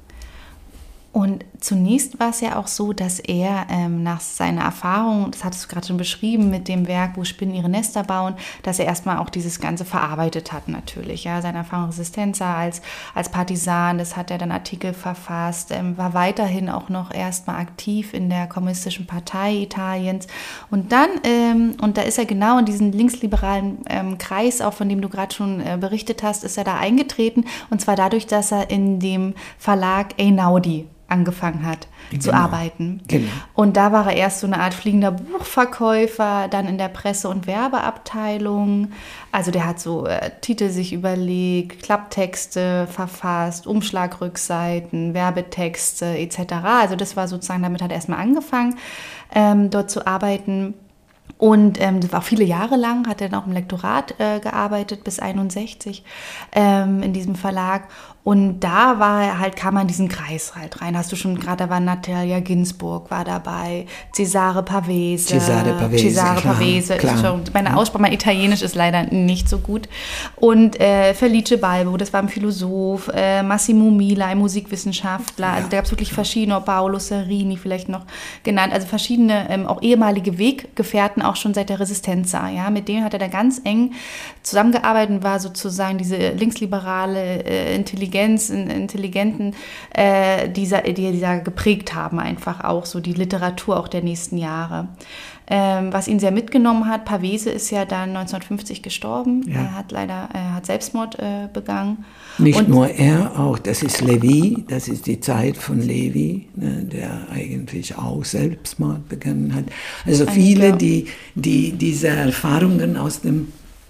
Und zunächst war es ja auch so, dass er ähm, nach seiner Erfahrung, das hattest du gerade schon beschrieben, mit dem Werk, wo Spinnen ihre Nester bauen, dass er erstmal auch dieses Ganze verarbeitet hat natürlich. Ja, seine Erfahrung Resistenza als, als Partisan, das hat er dann Artikel verfasst, ähm, war weiterhin auch noch erstmal aktiv in der Kommunistischen Partei Italiens. Und dann, ähm, und da ist er genau in diesen linksliberalen ähm, Kreis, auch von dem du gerade schon äh, berichtet hast, ist er da eingetreten. Und zwar dadurch, dass er in dem Verlag Einaudi angefangen hat genau. zu arbeiten. Genau. Und da war er erst so eine Art fliegender Buchverkäufer, dann in der Presse- und Werbeabteilung. Also der hat so äh, Titel sich überlegt, Klapptexte verfasst, Umschlagrückseiten, Werbetexte et cetera. Also das war sozusagen, damit hat er erstmal angefangen, ähm, dort zu arbeiten. Und ähm, das war viele Jahre lang, hat er dann auch im Lektorat äh, gearbeitet, bis einundsechzig ähm, in diesem Verlag. Und da war er halt, kam er in diesen Kreis halt rein. Hast du schon gerade, da war Natalia Ginzburg, war dabei, Cesare Pavese. Cesare Pavese, Cesare klar, Pavese. klar. Meine Aussprache, mein Italienisch ist leider nicht so gut. Und äh, Felice Balbo, das war ein Philosoph, äh, Massimo Mila, ein Musikwissenschaftler. Also da gab es wirklich verschiedene, Paolo Serrini vielleicht noch genannt, also verschiedene, ähm, auch ehemalige Weggefährten, auch schon seit der Resistenza. Ja? Mit denen hat er da ganz eng zusammengearbeitet und war sozusagen diese linksliberale äh, Intelligenz, Intelligenten, äh, dieser, die dieser geprägt haben, einfach auch so die Literatur auch der nächsten Jahre. Ähm, was ihn sehr mitgenommen hat, Pavese ist ja dann neunzehnhundertfünfzig gestorben, ja. Er hat leider er hat Selbstmord äh, begangen. Nicht und nur er, auch das ist Levi, das ist die Zeit von Levi, ne, der eigentlich auch Selbstmord begangen hat. Also viele, die, die diese Erfahrungen aus dem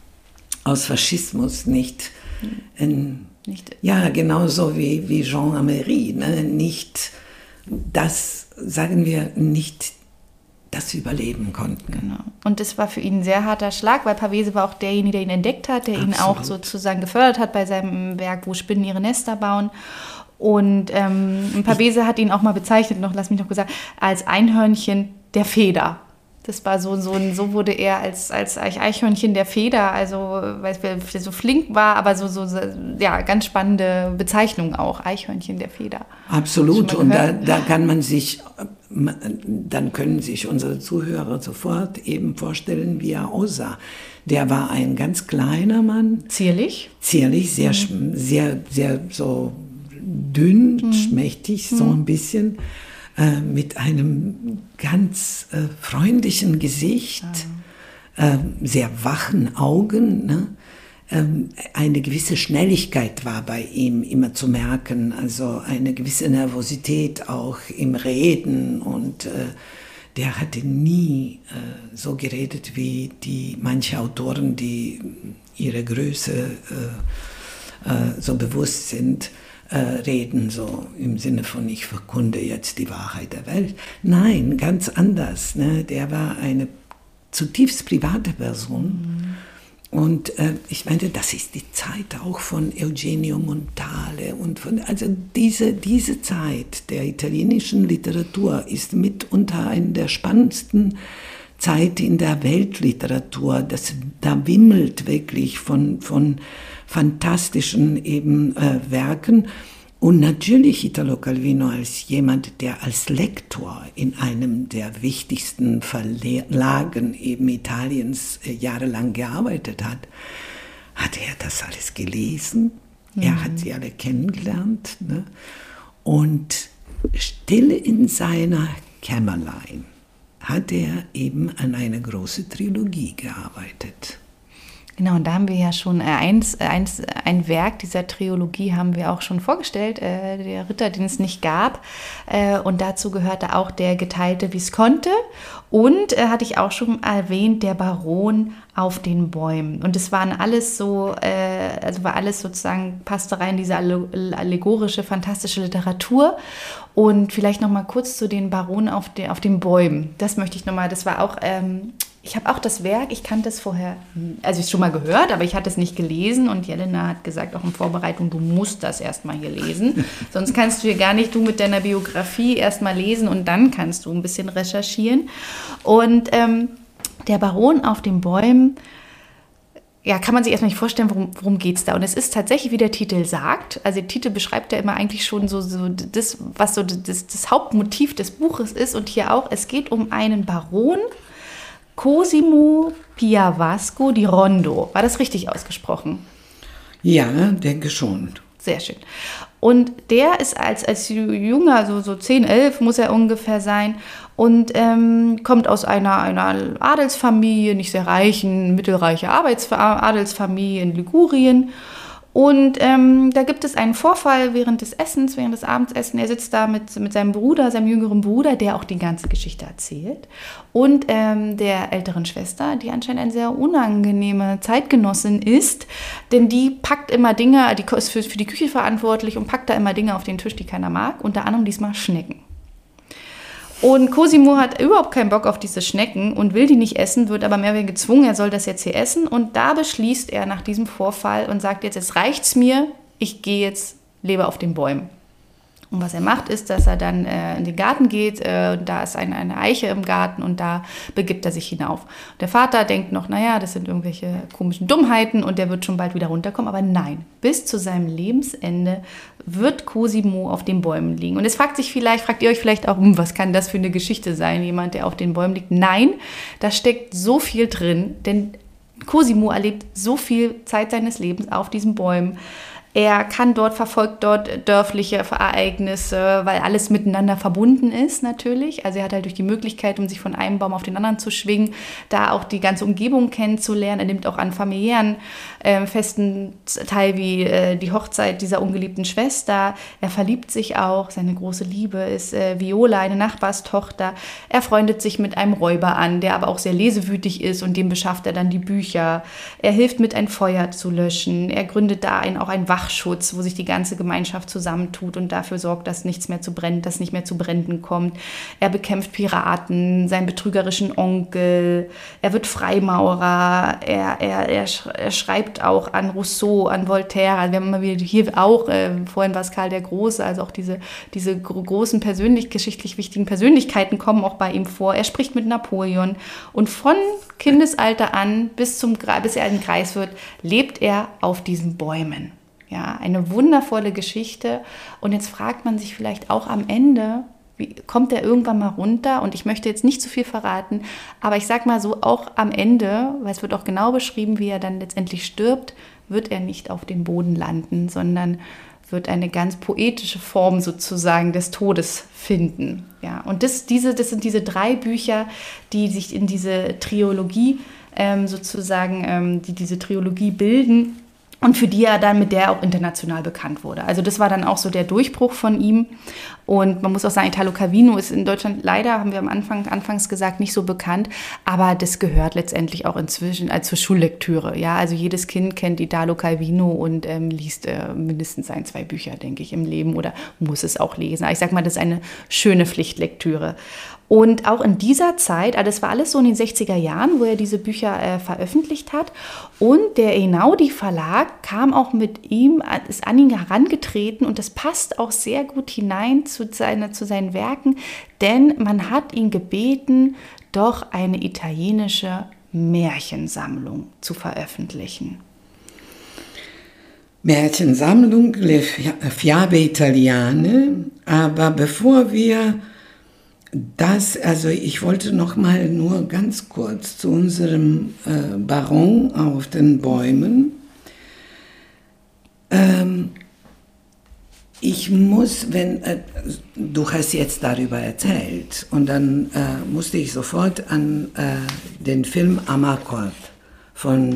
aus Faschismus nicht in, Nicht. Ja, genauso wie, wie Jean Améry, ne? Nicht das, sagen wir, nicht das überleben konnten. Genau. Und das war für ihn ein sehr harter Schlag, weil Pavese war auch derjenige, der ihn entdeckt hat, der Absolut. ihn auch sozusagen gefördert hat bei seinem Werk, wo Spinnen ihre Nester bauen. Und ähm, Pavese hat ihn auch mal bezeichnet, noch, lass mich noch gesagt, als Einhörnchen der Feder. Das war so, so, so wurde er als, als Eichhörnchen der Feder, also weil er so flink war, aber so, so ja, ganz spannende Bezeichnung auch, Eichhörnchen der Feder. Absolut, und da, da kann man sich, dann können sich unsere Zuhörer sofort eben vorstellen, wie er aussah. Der war ein ganz kleiner Mann. Zierlich. Zierlich, sehr, mhm. sehr, sehr so dünn, mhm. schmächtig, so ein bisschen. Mit einem ganz äh, freundlichen Gesicht, äh, sehr wachen Augen. Ne? Ähm, eine gewisse Schnelligkeit war bei ihm immer zu merken, also eine gewisse Nervosität auch im Reden. Und äh, der hatte nie äh, so geredet wie die manche Autoren, die ihre Größe äh, äh, so bewusst sind. Reden, so im Sinne von, ich verkunde jetzt die Wahrheit der Welt. Nein, ganz anders. Ne? Der war eine zutiefst private Person. Mhm. Und äh, ich meine, das ist die Zeit auch von Eugenio Montale. Und von, also diese, diese Zeit der italienischen Literatur ist mitunter eine der spannendsten Zeit in der Weltliteratur. Das, da wimmelt wirklich von, von fantastischen eben äh, Werken. Und natürlich Italo Calvino als jemand, der als Lektor in einem der wichtigsten Verlagen eben Italiens äh, jahrelang gearbeitet hat, hat er das alles gelesen. Mhm. Er hat sie alle kennengelernt. Ne? Und still in seiner Kämmerlein hat er eben an eine große Trilogie gearbeitet. Genau, und da haben wir ja schon eins, eins, ein Werk dieser Trilogie haben wir auch schon vorgestellt, äh, der Ritter, den es nicht gab. Äh, und dazu gehörte auch der geteilte Visconti. Und äh, hatte ich auch schon erwähnt, der Baron auf den Bäumen. Und es waren alles so, äh, also war alles sozusagen, passte rein, diese allegorische, fantastische Literatur. Und vielleicht noch mal kurz zu den Baronen auf, de, auf den Bäumen. Das möchte ich noch mal, das war auch... Ähm, Ich habe auch das Werk, ich kannte es vorher, also ich schon mal gehört, aber ich hatte es nicht gelesen und Jelena hat gesagt, auch in Vorbereitung, du musst das erstmal hier lesen, sonst kannst du hier gar nicht, du mit deiner Biografie erstmal lesen und dann kannst du ein bisschen recherchieren. Und ähm, der Baron auf den Bäumen, ja, kann man sich erstmal nicht vorstellen, worum, worum geht es da. Und es ist tatsächlich, wie der Titel sagt, also der Titel beschreibt ja immer eigentlich schon so, so das, was so das, das Hauptmotiv des Buches ist und hier auch, es geht um einen Baron, Cosimo Piavasco di Rondo. War das richtig ausgesprochen? Ja, denke schon. Sehr schön. Und der ist als, als Junger, so, so zehn, elf muss er ungefähr sein, und ähm, kommt aus einer, einer Adelsfamilie, nicht sehr reichen, mittelreiche Arbeits- Adelsfamilie in Ligurien. Und ähm, da gibt es einen Vorfall während des Essens, während des Abendessens. Er sitzt da mit, mit seinem Bruder, seinem jüngeren Bruder, der auch die ganze Geschichte erzählt. Und ähm, der älteren Schwester, die anscheinend eine sehr unangenehme Zeitgenossin ist. Denn die packt immer Dinge, die ist für, für die Küche verantwortlich und packt da immer Dinge auf den Tisch, die keiner mag. Unter anderem diesmal Schnecken. Und Cosimo hat überhaupt keinen Bock auf diese Schnecken und will die nicht essen, wird aber mehr oder weniger gezwungen, er soll das jetzt hier essen. Und da beschließt er nach diesem Vorfall und sagt jetzt, jetzt reicht's mir, ich gehe jetzt, lebe auf den Bäumen. Und was er macht, ist, dass er dann äh, in den Garten geht, äh, da ist eine, eine Eiche im Garten und da begibt er sich hinauf. Und der Vater denkt noch, naja, das sind irgendwelche komischen Dummheiten und der wird schon bald wieder runterkommen. Aber nein, bis zu seinem Lebensende wird Cosimo auf den Bäumen liegen. Und jetzt fragt sich vielleicht, fragt ihr euch vielleicht auch, hm, was kann das für eine Geschichte sein, jemand, der auf den Bäumen liegt? Nein, da steckt so viel drin, denn Cosimo erlebt so viel Zeit seines Lebens auf diesen Bäumen. Er kann dort, verfolgt dort dörfliche Ereignisse, weil alles miteinander verbunden ist natürlich. Also er hat halt durch die Möglichkeit, um sich von einem Baum auf den anderen zu schwingen, da auch die ganze Umgebung kennenzulernen. Er nimmt auch an familiären äh, Festen teil, wie äh, die Hochzeit dieser ungeliebten Schwester. Er verliebt sich auch. Seine große Liebe ist äh, Viola, eine Nachbarstochter. Er freundet sich mit einem Räuber an, der aber auch sehr lesewütig ist und dem beschafft er dann die Bücher. Er hilft mit, ein Feuer zu löschen. Er gründet da ein, auch ein Wach Schutz, wo sich die ganze Gemeinschaft zusammentut und dafür sorgt, dass nichts mehr zu brennen, dass nicht mehr zu Bränden kommt. Er bekämpft Piraten, seinen betrügerischen Onkel, er wird Freimaurer, er, er, er, er schreibt auch an Rousseau, an Voltaire. Also wir haben immer wieder hier auch, äh, vorhin war es Karl der Große, also auch diese, diese großen persönlich, geschichtlich wichtigen Persönlichkeiten kommen auch bei ihm vor. Er spricht mit Napoleon und von Kindesalter an bis, zum, bis er ein Greis wird, lebt er auf diesen Bäumen. Ja, eine wundervolle Geschichte. Und jetzt fragt man sich vielleicht auch am Ende, wie, kommt er irgendwann mal runter? Und ich möchte jetzt nicht zu viel verraten, aber ich sag mal so, auch am Ende, weil es wird auch genau beschrieben, wie er dann letztendlich stirbt, wird er nicht auf dem Boden landen, sondern wird eine ganz poetische Form sozusagen des Todes finden. Ja, und das, diese, das sind diese drei Bücher, die sich in diese Trilogie ähm, sozusagen, ähm, die diese Trilogie bilden. Und für die er dann, mit der er auch international bekannt wurde. Also das war dann auch so der Durchbruch von ihm. Und man muss auch sagen, Italo Calvino ist in Deutschland leider, haben wir am Anfang anfangs gesagt, nicht so bekannt. Aber das gehört letztendlich auch inzwischen als zur Schullektüre. Ja, also jedes Kind kennt Italo Calvino und ähm, liest äh, mindestens ein, zwei Bücher, denke ich, im Leben oder muss es auch lesen. Aber ich sag mal, das ist eine schöne Pflichtlektüre. Und auch in dieser Zeit, also das war alles so in den sechziger Jahren, wo er diese Bücher äh, veröffentlicht hat. Und der Einaudi Verlag kam auch mit ihm, ist an ihn herangetreten und das passt auch sehr gut hinein zu, seine, zu seinen Werken, denn man hat ihn gebeten, doch eine italienische Märchensammlung zu veröffentlichen. Märchensammlung, Le Fiabe Italiane, aber bevor wir das, also ich wollte noch mal nur ganz kurz zu unserem äh, Baron auf den Bäumen. Ähm, ich muss, wenn, äh, du hast jetzt darüber erzählt und dann äh, musste ich sofort an äh, den Film Amarcord von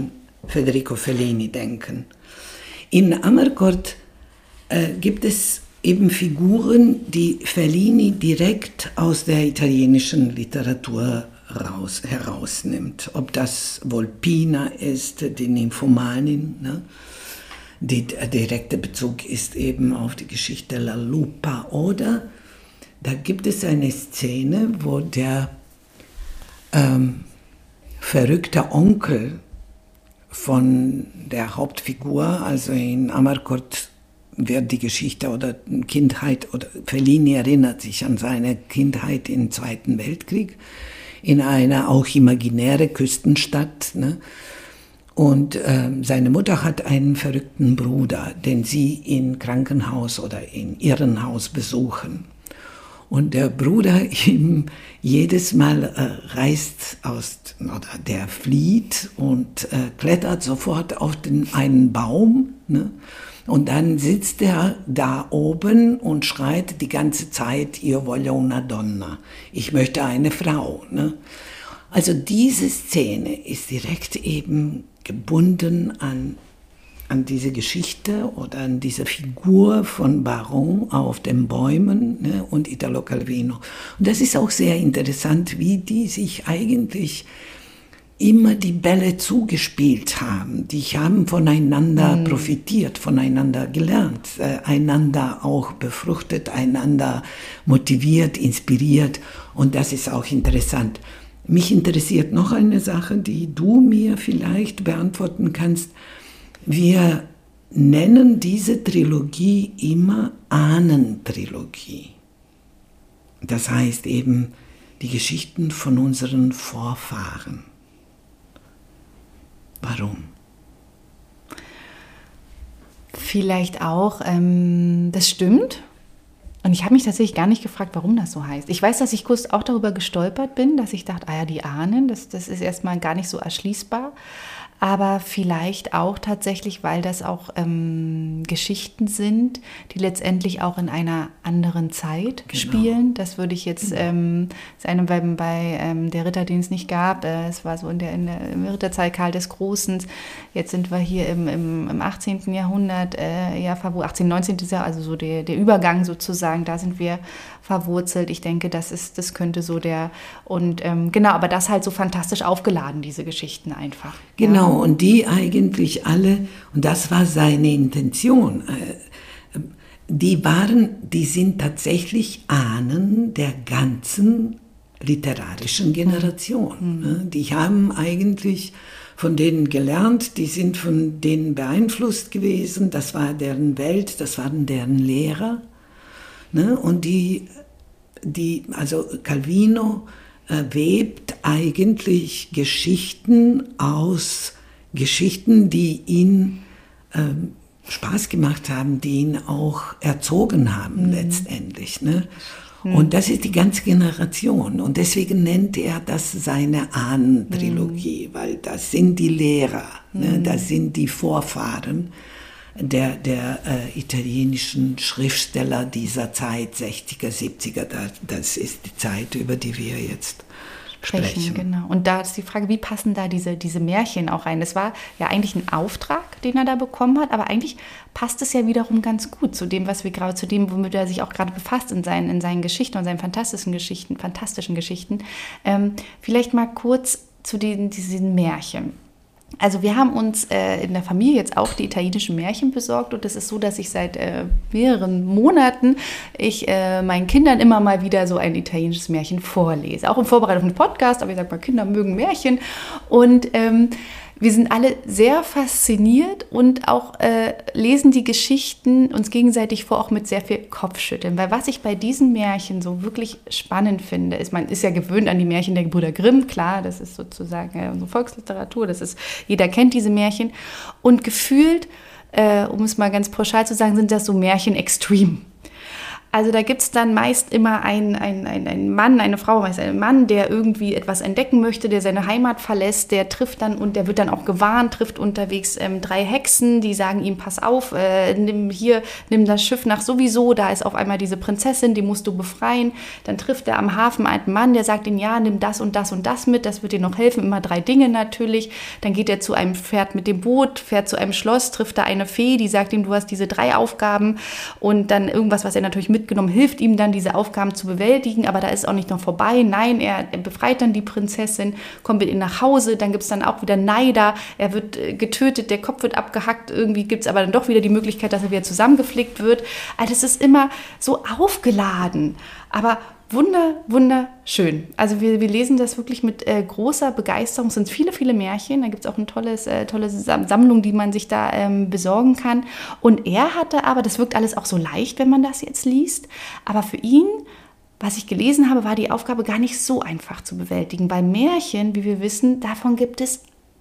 Federico Fellini denken. In Amarcord äh, gibt es eben Figuren, die Fellini direkt aus der italienischen Literatur raus, herausnimmt. Ob das Volpina ist, die Nymphomanin, ne? Die, der direkte Bezug ist eben auf die Geschichte La Lupa. Oder da gibt es eine Szene, wo der ähm, verrückte Onkel von der Hauptfigur, also in Amarcord wird die Geschichte oder Kindheit, oder Fellini erinnert sich an seine Kindheit im Zweiten Weltkrieg, in einer auch imaginäre Küstenstadt, ne? Und äh, seine Mutter hat einen verrückten Bruder, den sie in Krankenhaus oder in Irrenhaus besuchen. Und der Bruder ihm jedes Mal äh, reist aus, oder der flieht und äh, klettert sofort auf den, einen Baum, ne? Und dann sitzt er da oben und schreit die ganze Zeit, io voglio una donna, ich möchte eine Frau, ne? Also diese Szene ist direkt eben gebunden an, an diese Geschichte oder an diese Figur von Baron auf den Bäumen, ne, und Italo Calvino. Und das ist auch sehr interessant, wie die sich eigentlich immer die Bälle zugespielt haben. Die haben voneinander mhm. profitiert, voneinander gelernt, äh, einander auch befruchtet, einander motiviert, inspiriert. Und das ist auch interessant. Mich interessiert noch eine Sache, die du mir vielleicht beantworten kannst. Wir nennen diese Trilogie immer Ahnentrilogie. Das heißt eben die Geschichten von unseren Vorfahren. Warum? Vielleicht auch, ähm, das stimmt. Und ich habe mich tatsächlich gar nicht gefragt, warum das so heißt. Ich weiß, dass ich kurz auch darüber gestolpert bin, dass ich dachte, ah ja, die Ahnen, das, das ist erstmal gar nicht so erschließbar. Aber vielleicht auch tatsächlich, weil das auch ähm, Geschichten sind, die letztendlich auch in einer anderen Zeit genau. spielen. Das würde ich jetzt, genau. ähm, seine, bei, bei ähm, der Ritter, den es nicht gab, äh, es war so in der, in der in der Ritterzeit Karl des Großen. Jetzt sind wir hier im, im, im achtzehnten. Jahrhundert, äh, ja, achtzehnten., neunzehnten. Jahr, also so der, der Übergang sozusagen, da sind wir verwurzelt. Ich denke, das ist, das könnte so der, und ähm, genau, aber das halt so fantastisch aufgeladen, diese Geschichten einfach. Genau. Ja. Und die eigentlich alle, und das war seine Intention, die waren, die sind tatsächlich Ahnen der ganzen literarischen Generation. Mhm. Die haben eigentlich von denen gelernt, die sind von denen beeinflusst gewesen, das war deren Welt, das waren deren Lehrer. Und die, die also Calvino webt eigentlich Geschichten aus Geschichten, die ihn äh, Spaß gemacht haben, die ihn auch erzogen haben mhm. letztendlich. Ne? Mhm. Und das ist die ganze Generation. Und deswegen nennt er das seine Ahnentrilogie, mhm. weil das sind die Lehrer, mhm. ne? Das sind die Vorfahren der, der äh, italienischen Schriftsteller dieser Zeit, sechziger, siebziger. Das, das ist die Zeit, über die wir jetzt sprechen. Genau. Und da ist die Frage, wie passen da diese, diese Märchen auch rein? Das war ja eigentlich ein Auftrag, den er da bekommen hat, aber eigentlich passt es ja wiederum ganz gut zu dem, was wir gerade, zu dem, womit er sich auch gerade befasst in seinen, in seinen Geschichten und seinen fantastischen Geschichten, fantastischen Geschichten. Ähm, vielleicht mal kurz zu den, diesen Märchen. Also wir haben uns äh, in der Familie jetzt auch die italienischen Märchen besorgt und es ist so, dass ich seit äh, mehreren Monaten ich äh, meinen Kindern immer mal wieder so ein italienisches Märchen vorlese. Auch in Vorbereitung auf den Podcast, aber ich sage mal, Kinder mögen Märchen und ähm, wir sind alle sehr fasziniert und auch äh, lesen die Geschichten uns gegenseitig vor, auch mit sehr viel Kopfschütteln. Weil was ich bei diesen Märchen so wirklich spannend finde, ist, man ist ja gewöhnt an die Märchen der Gebrüder Grimm, klar, das ist sozusagen ja, unsere Volksliteratur, das ist, jeder kennt diese Märchen. Und gefühlt, äh, um es mal ganz pauschal zu sagen, sind das so Märchen extrem. Also da gibt es dann meist immer einen ein, ein Mann, eine Frau, meist einen Mann, der irgendwie etwas entdecken möchte, der seine Heimat verlässt, der trifft dann und der wird dann auch gewarnt, trifft unterwegs ähm, drei Hexen, die sagen ihm, pass auf, äh, nimm hier, nimm das Schiff nach sowieso, da ist auf einmal diese Prinzessin, die musst du befreien. Dann trifft er am Hafen einen Mann, der sagt ihm, ja, nimm das und das und das mit, das wird dir noch helfen, immer drei Dinge natürlich. Dann geht er zu einem Pferd mit dem Boot, fährt zu einem Schloss, trifft da eine Fee, die sagt ihm, du hast diese drei Aufgaben und dann irgendwas, was er natürlich mitgenommen, hilft ihm dann, diese Aufgaben zu bewältigen, aber da ist auch nicht noch vorbei. Nein, er, er befreit dann die Prinzessin, kommt mit ihr nach Hause, dann gibt es dann auch wieder Neider, er wird äh, getötet, der Kopf wird abgehackt, irgendwie gibt es aber dann doch wieder die Möglichkeit, dass er wieder zusammengeflickt wird. Also es ist immer so aufgeladen, aber wunder, wunderschön. Also wir, wir lesen das wirklich mit äh, großer Begeisterung. Es sind viele, viele Märchen. Da gibt es auch eine tolles, äh, tolle Sammlung, die man sich da ähm, besorgen kann. Und er hatte aber, das wirkt alles auch so leicht, wenn man das jetzt liest, aber für ihn, was ich gelesen habe, war die Aufgabe gar nicht so einfach zu bewältigen, weil Märchen, wie wir wissen, davon gibt es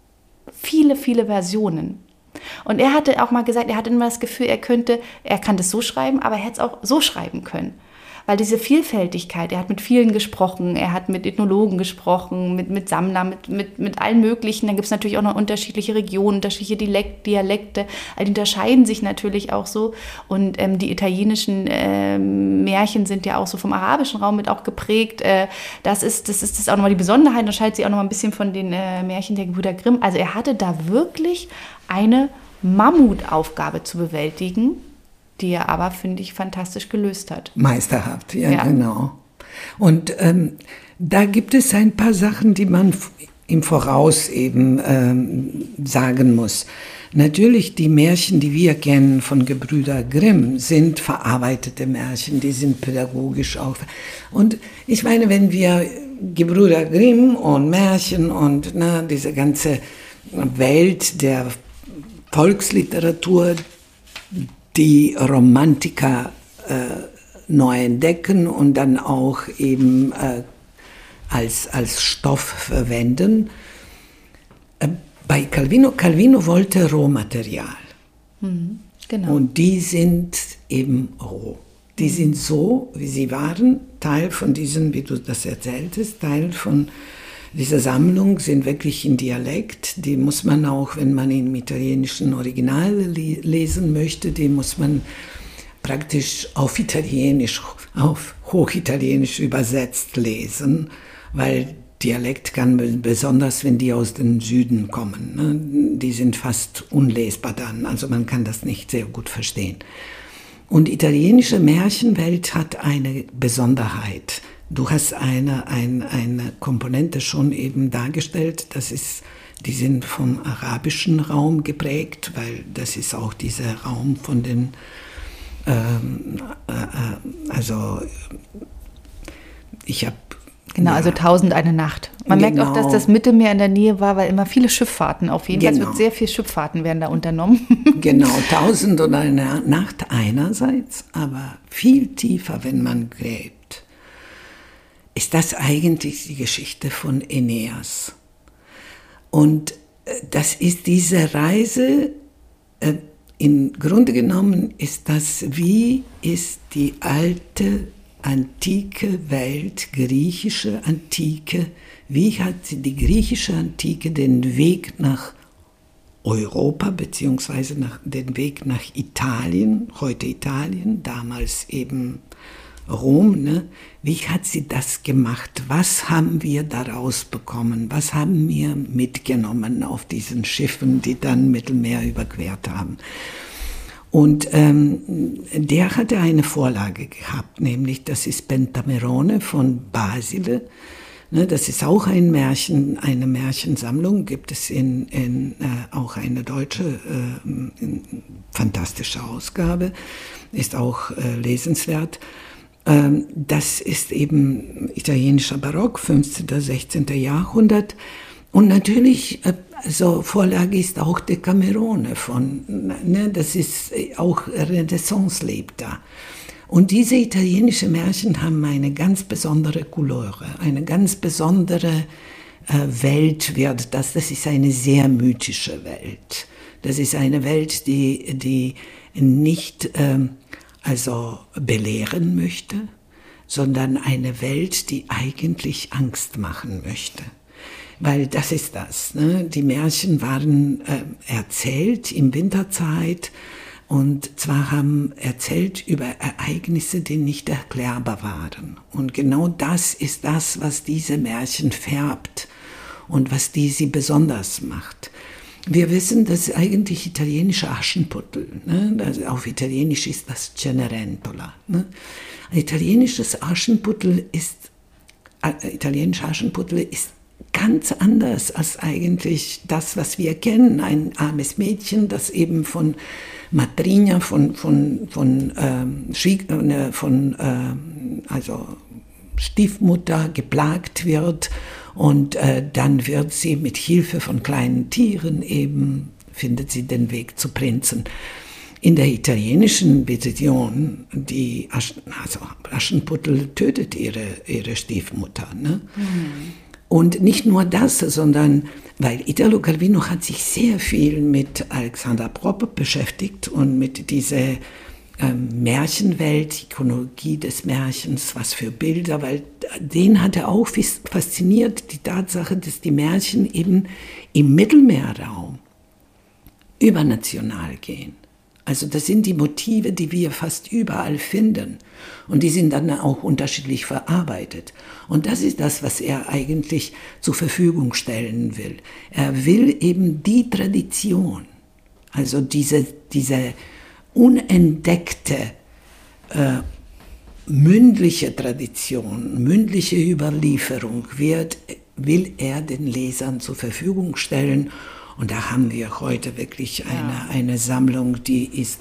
viele, viele Versionen. Und er hatte auch mal gesagt, er hatte immer das Gefühl, er könnte, er kann das so schreiben, aber er hätte es auch so schreiben können. Weil diese Vielfältigkeit, er hat mit vielen gesprochen, er hat mit Ethnologen gesprochen, mit, mit Sammlern, mit, mit, mit allen möglichen. Dann gibt es natürlich auch noch unterschiedliche Regionen, unterschiedliche Dialekte. All die unterscheiden sich natürlich auch so. Und ähm, die italienischen äh, Märchen sind ja auch so vom arabischen Raum mit auch geprägt. Äh, das ist das ist das ist auch nochmal die Besonderheit. Das unterscheidet sich auch nochmal ein bisschen von den äh, Märchen der Gebrüder Grimm. Also er hatte da wirklich eine Mammutaufgabe zu bewältigen, die er aber, finde ich, fantastisch gelöst hat. Meisterhaft, ja, ja. Genau. Und ähm, da gibt es ein paar Sachen, die man im Voraus eben ähm, sagen muss. Natürlich, die Märchen, die wir kennen von Gebrüder Grimm, sind verarbeitete Märchen, die sind pädagogisch auch. Und ich meine, wenn wir Gebrüder Grimm und Märchen und na, diese ganze Welt der Volksliteratur, die Romantiker äh, neu entdecken und dann auch eben äh, als, als Stoff verwenden. Äh, bei Calvino, Calvino wollte Rohmaterial. Mhm, genau. Und die sind eben roh. Die sind so, wie sie waren, Teil von diesen, wie du das erzähltest, Teil von dieser Sammlung, sind wirklich in Dialekt. Die muss man auch, wenn man im italienischen Original le- lesen möchte, die muss man praktisch auf Italienisch, auf Hochitalienisch übersetzt lesen, weil Dialekt kann, besonders wenn die aus dem Süden kommen, ne, die sind fast unlesbar dann, also man kann das nicht sehr gut verstehen. Und italienische Märchenwelt hat eine Besonderheit. Du hast eine, eine, eine Komponente schon eben dargestellt, das ist, die sind vom arabischen Raum geprägt, weil das ist auch dieser Raum von den, ähm, äh, also ich habe... Genau, ja. Also Tausend eine Nacht. Man genau. merkt auch, dass das Mittelmeer in der Nähe war, weil immer viele Schifffahrten, auf jeden Fall genau. wird sehr viel Schifffahrten werden da unternommen. Genau, Tausend und eine Nacht einerseits, aber viel tiefer, wenn man gräbt, ist das eigentlich die Geschichte von Aeneas. Und das ist diese Reise, äh, im Grunde genommen ist das, wie ist die alte antike Welt, griechische Antike, wie hat die griechische Antike den Weg nach Europa, beziehungsweise nach, den Weg nach Italien, heute Italien, damals eben Rom, ne? Wie hat sie das gemacht? Was haben wir daraus bekommen? Was haben wir mitgenommen auf diesen Schiffen, die dann Mittelmeer überquert haben? Und ähm, der hatte eine Vorlage gehabt, nämlich das ist Pentamerone von Basile. Ne, das ist auch ein Märchen, eine Märchensammlung, gibt es in, in äh, auch eine deutsche äh, fantastische Ausgabe, ist auch äh, lesenswert. Ähm, das ist eben italienischer Barock, fünfzehnten, sechzehnten Jahrhundert. Und natürlich, also Vorlage ist auch Decamerone von, ne, das ist auch Renaissance lebt da. Und diese italienischen Märchen haben eine ganz besondere Couleur, eine ganz besondere äh, Welt wird das. Das ist eine sehr mythische Welt. Das ist eine Welt, die, die nicht, äh, also belehren möchte, sondern eine Welt, die eigentlich Angst machen möchte. Weil das ist das, ne? Die Märchen waren äh, erzählt in Winterzeit, und zwar haben erzählt über Ereignisse, die nicht erklärbar waren. Und genau das ist das, was diese Märchen färbt und was die sie besonders macht. Wir wissen, dass eigentlich italienische Aschenputtel, ne? Also auf Italienisch ist das Cenerentola. Ne? Ein italienisches Aschenputtel ist, äh, italienische Aschenputtel ist ganz anders als eigentlich das, was wir kennen. Ein armes Mädchen, das eben von Madrina, von, von, von, ähm, von ähm, also Stiefmutter geplagt wird, und äh, dann wird sie mit Hilfe von kleinen Tieren eben, findet sie den Weg zu Prinzen. In der italienischen Version, die Aschen, also Aschenputtel tötet ihre, ihre Stiefmutter. Ne? Mhm. Und nicht nur das, sondern weil Italo Calvino hat sich sehr viel mit Alexander Pope beschäftigt und mit dieser ähm, Märchenwelt, Ikonologie des Märchens, was für Bilder, weil den hat er auch fasziniert, die Tatsache, dass die Märchen eben im Mittelmeerraum übernational gehen. Also das sind die Motive, die wir fast überall finden, und die sind dann auch unterschiedlich verarbeitet. Und das ist das, was er eigentlich zur Verfügung stellen will. Er will eben die Tradition, also diese, diese unentdeckte äh, mündliche Tradition, mündliche Überlieferung wird, will er den Lesern zur Verfügung stellen. Und da haben wir heute wirklich eine, ja. eine Sammlung, die ist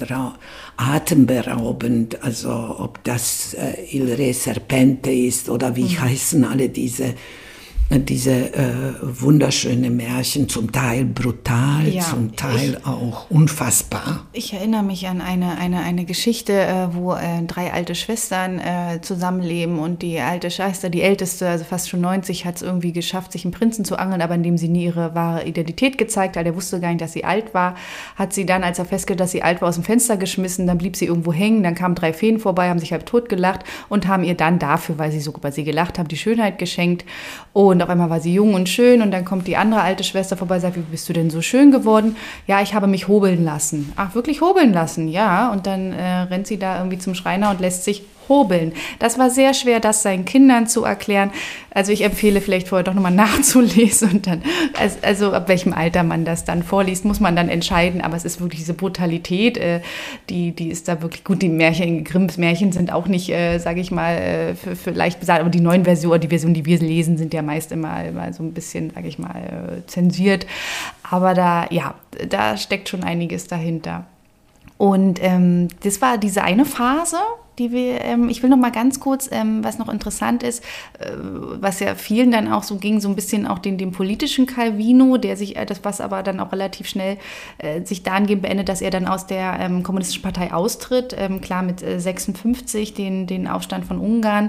atemberaubend. Also ob das äh, Il Re Serpente ist oder wie mhm. heißen alle diese, diese äh, wunderschönen Märchen, zum Teil brutal, ja, zum Teil ich, auch unfassbar. Ich erinnere mich an eine, eine, eine Geschichte, äh, wo äh, drei alte Schwestern äh, zusammenleben, und die alte Schwester, die älteste, also fast schon neunzig, hat es irgendwie geschafft, sich einen Prinzen zu angeln, aber indem sie nie ihre wahre Identität gezeigt hat, er wusste gar nicht, dass sie alt war, hat sie dann, als er festgestellt, dass sie alt war, aus dem Fenster geschmissen, dann blieb sie irgendwo hängen, dann kamen drei Feen vorbei, haben sich halb tot gelacht und haben ihr dann dafür, weil sie so über sie gelacht haben, die Schönheit geschenkt. Und auf einmal war sie jung und schön, und dann kommt die andere alte Schwester vorbei und sagt, wie bist du denn so schön geworden? Ja, ich habe mich hobeln lassen. Ach, wirklich hobeln lassen? Ja. Und dann äh, rennt sie da irgendwie zum Schreiner und lässt sich hobeln. Das war sehr schwer, das seinen Kindern zu erklären. Also ich empfehle vielleicht vorher doch nochmal nachzulesen, und dann, also ab welchem Alter man das dann vorliest, muss man dann entscheiden. Aber es ist wirklich diese Brutalität, äh, die, die ist da wirklich gut. Die Märchen, Grimms Märchen sind auch nicht, äh, sage ich mal, äh, für, für leicht besagt. Aber die neuen Versionen, die Versionen, die wir lesen, sind ja meist immer, immer so ein bisschen, sage ich mal, äh, zensiert. Aber da, ja, da steckt schon einiges dahinter. Und ähm, das war diese eine Phase, die wir, ähm, ich will noch mal ganz kurz, ähm, was noch interessant ist, äh, was ja vielen dann auch so ging, so ein bisschen auch den, den politischen Calvino, der sich, äh, das was aber dann auch relativ schnell äh, sich dahingehend beendet, dass er dann aus der ähm, Kommunistischen Partei austritt, ähm, klar mit äh, sechsundfünfzig, den, den Aufstand von Ungarn.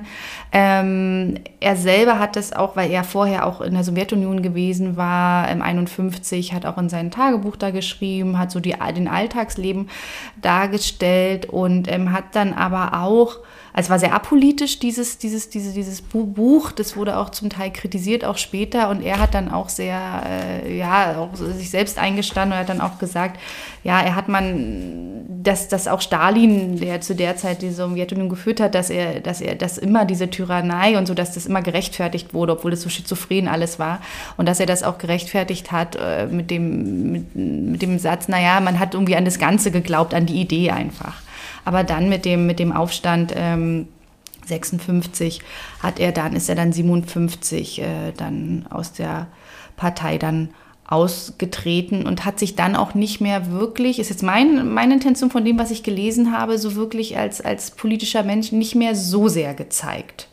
Ähm, er selber hat das auch, weil er vorher auch in der Sowjetunion gewesen war, ähm, einundfünfzig, hat auch in seinem Tagebuch da geschrieben, hat so die, den Alltagsleben dargestellt, und ähm, hat dann aber auch, also es war sehr apolitisch, dieses, dieses, dieses, dieses Buch, das wurde auch zum Teil kritisiert, auch später, und er hat dann auch sehr, äh, ja, auch sich selbst eingestanden und hat dann auch gesagt, ja, er hat man, dass, dass auch Stalin, der zu der Zeit die Sowjetunion geführt hat, dass er, dass er, dass immer diese Tyrannei und so, dass das immer gerechtfertigt wurde, obwohl es so schizophren alles war, und dass er das auch gerechtfertigt hat äh, mit dem, mit, mit dem Satz, naja, man hat irgendwie an das Ganze geglaubt, an die Idee einfach. Aber dann mit dem, mit dem Aufstand ähm, sechsundfünfzig hat er dann, ist er dann siebenundfünfzig äh, dann aus der Partei dann ausgetreten und hat sich dann auch nicht mehr wirklich, ist jetzt mein, meine Intention von dem, was ich gelesen habe, so wirklich als, als politischer Mensch nicht mehr so sehr gezeigt.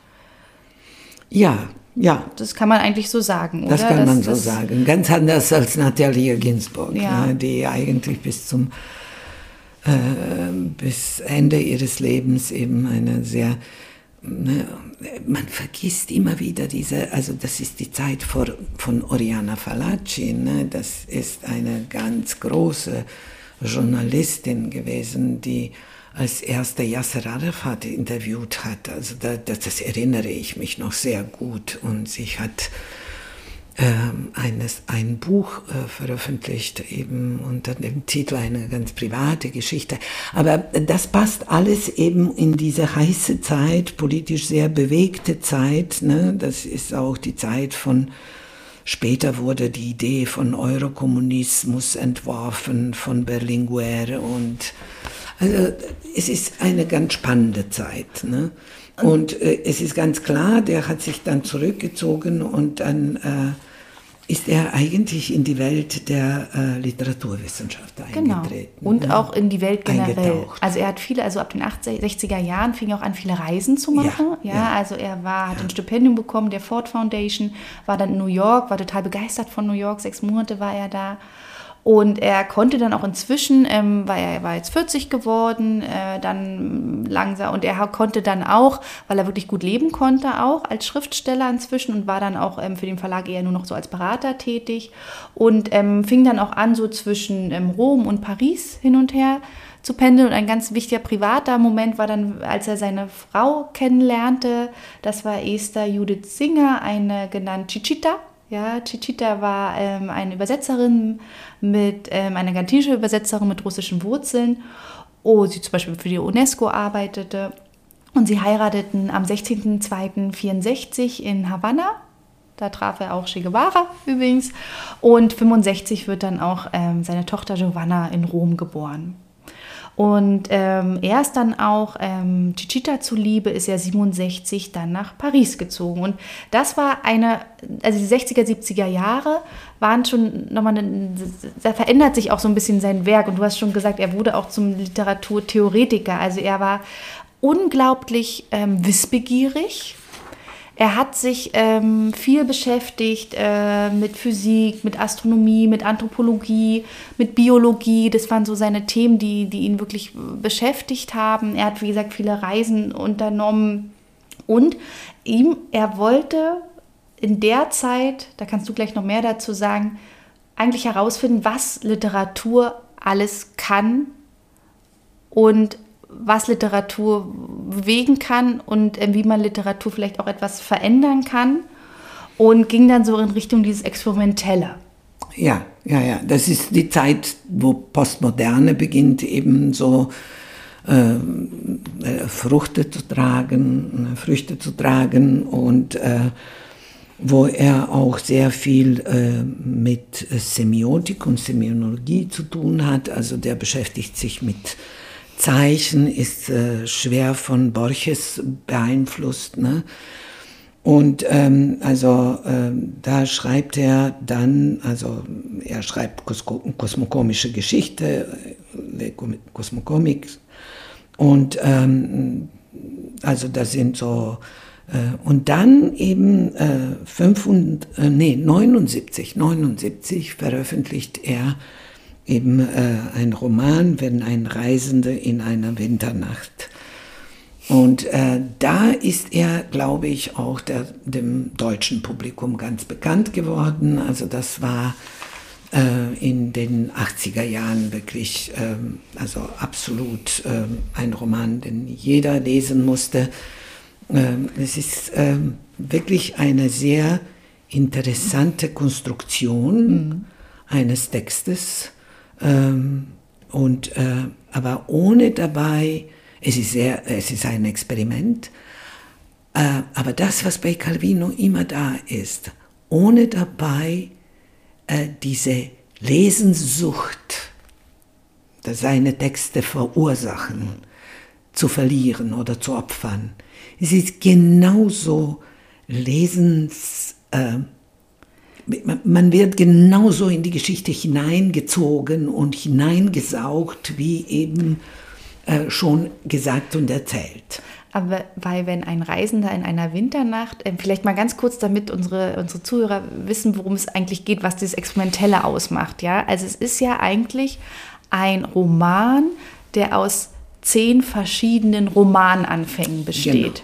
Ja, ja. Das kann man eigentlich so sagen, oder? Das kann man das, so das, sagen. Ganz anders als Natalia Ginzburg, ja. ne, die eigentlich bis zum äh, bis Ende ihres Lebens eben eine sehr, ne, man vergisst immer wieder diese, also das ist die Zeit vor, von Oriana Fallaci, ne, das ist eine ganz große Journalistin gewesen, die als erster Yasser Arafat interviewt hat. Also da, das, das erinnere ich mich noch sehr gut. Und sie hat ähm, eines, ein Buch äh, veröffentlicht, eben unter dem Titel Eine ganz private Geschichte. Aber das passt alles eben in diese heiße Zeit, politisch sehr bewegte Zeit. Ne? Das ist auch die Zeit von, später wurde die Idee von Eurokommunismus entworfen, von Berlinguer und also es ist eine ganz spannende Zeit. Ne? Und äh, es ist ganz klar, der hat sich dann zurückgezogen und dann äh, ist er eigentlich in die Welt der äh, Literaturwissenschaft eingetreten. Genau. Und ne? auch in die Welt generell. Eingetaucht. Also er hat viele, also ab den sechziger Jahren fing er auch an, viele Reisen zu machen. Ja, Ja, ja, ja. also er war, hat ein Stipendium bekommen, der Ford Foundation, war dann in New York, war total begeistert von New York, sechs Monate war er da. Und er konnte dann auch inzwischen, ähm, weil er war jetzt vierzig geworden, äh, dann langsam, und er konnte dann auch, weil er wirklich gut leben konnte, auch als Schriftsteller inzwischen und war dann auch ähm, für den Verlag eher nur noch so als Berater tätig und ähm, fing dann auch an, so zwischen ähm, Rom und Paris hin und her zu pendeln. Und ein ganz wichtiger privater Moment war dann, als er seine Frau kennenlernte. Das war Esther Judith Singer, eine genannt Chichita. Ja, Chichita war ähm, eine Übersetzerin, mit ähm, eine argentinische Übersetzerin mit russischen Wurzeln, oh, sie zum Beispiel für die UNESCO arbeitete. Und sie heirateten am sechzehnten zweiten neunzehnhundertvierundsechzig in Havanna. Da traf er auch Che Guevara übrigens. Und fünfundsechzig wird dann auch ähm, seine Tochter Giovanna in Rom geboren. Und ähm, erst dann auch ähm, Chichita zuliebe ist er siebenundsechzig dann nach Paris gezogen. Und das war eine, also die sechziger, siebziger Jahre waren schon nochmal, eine, da verändert sich auch so ein bisschen sein Werk. Und du hast schon gesagt, er wurde auch zum Literaturtheoretiker. Also er war unglaublich ähm, wissbegierig. Er hat sich ähm, viel beschäftigt äh, mit Physik, mit Astronomie, mit Anthropologie, mit Biologie. Das waren so seine Themen, die, die ihn wirklich beschäftigt haben. Er hat, wie gesagt, viele Reisen unternommen. Und ihm, er wollte in der Zeit, da kannst du gleich noch mehr dazu sagen, eigentlich herausfinden, was Literatur alles kann und was Literatur bewegen kann und äh, wie man Literatur vielleicht auch etwas verändern kann, und ging dann so in Richtung dieses Experimentelle. Ja, ja, ja. Das ist die Zeit, wo Postmoderne beginnt, eben so äh, Früchte zu tragen, Früchte zu tragen und äh, wo er auch sehr viel äh, mit Semiotik und Semiologie zu tun hat. Also der beschäftigt sich mit Zeichen, ist äh, schwer von Borges beeinflusst. Ne? Und ähm, also ähm, da schreibt er dann, also er schreibt Kos- kosmokomische Geschichte, äh, Kosmokomik. Und ähm, also das sind so, äh, und dann eben äh, fünfhundert, äh, nee, neunundsiebzig, neunundsiebzig veröffentlicht er eben äh, ein Roman, wenn ein Reisender in einer Winternacht. Und äh, da ist er, glaube ich, auch der, dem deutschen Publikum ganz bekannt geworden. Also das war äh, in den achtziger Jahren wirklich, äh, also absolut äh, ein Roman, den jeder lesen musste. Äh, es ist äh, wirklich eine sehr interessante Konstruktion mhm. eines Textes. Ähm, und, äh, aber ohne dabei, es ist, sehr, es ist ein Experiment, äh, aber das, was bei Calvino immer da ist, ohne dabei äh, diese Lesenssucht, das seine Texte verursachen, zu verlieren oder zu opfern. Es ist genauso lesens... Äh, Man wird genauso in die Geschichte hineingezogen und hineingesaugt, wie eben äh, schon gesagt und erzählt. Aber weil, wenn ein Reisender in einer Winternacht, äh, vielleicht mal ganz kurz, damit unsere, unsere Zuhörer wissen, worum es eigentlich geht, was dieses Experimentelle ausmacht. Ja? Also es ist ja eigentlich ein Roman, der aus zehn verschiedenen Romananfängen besteht. Genau.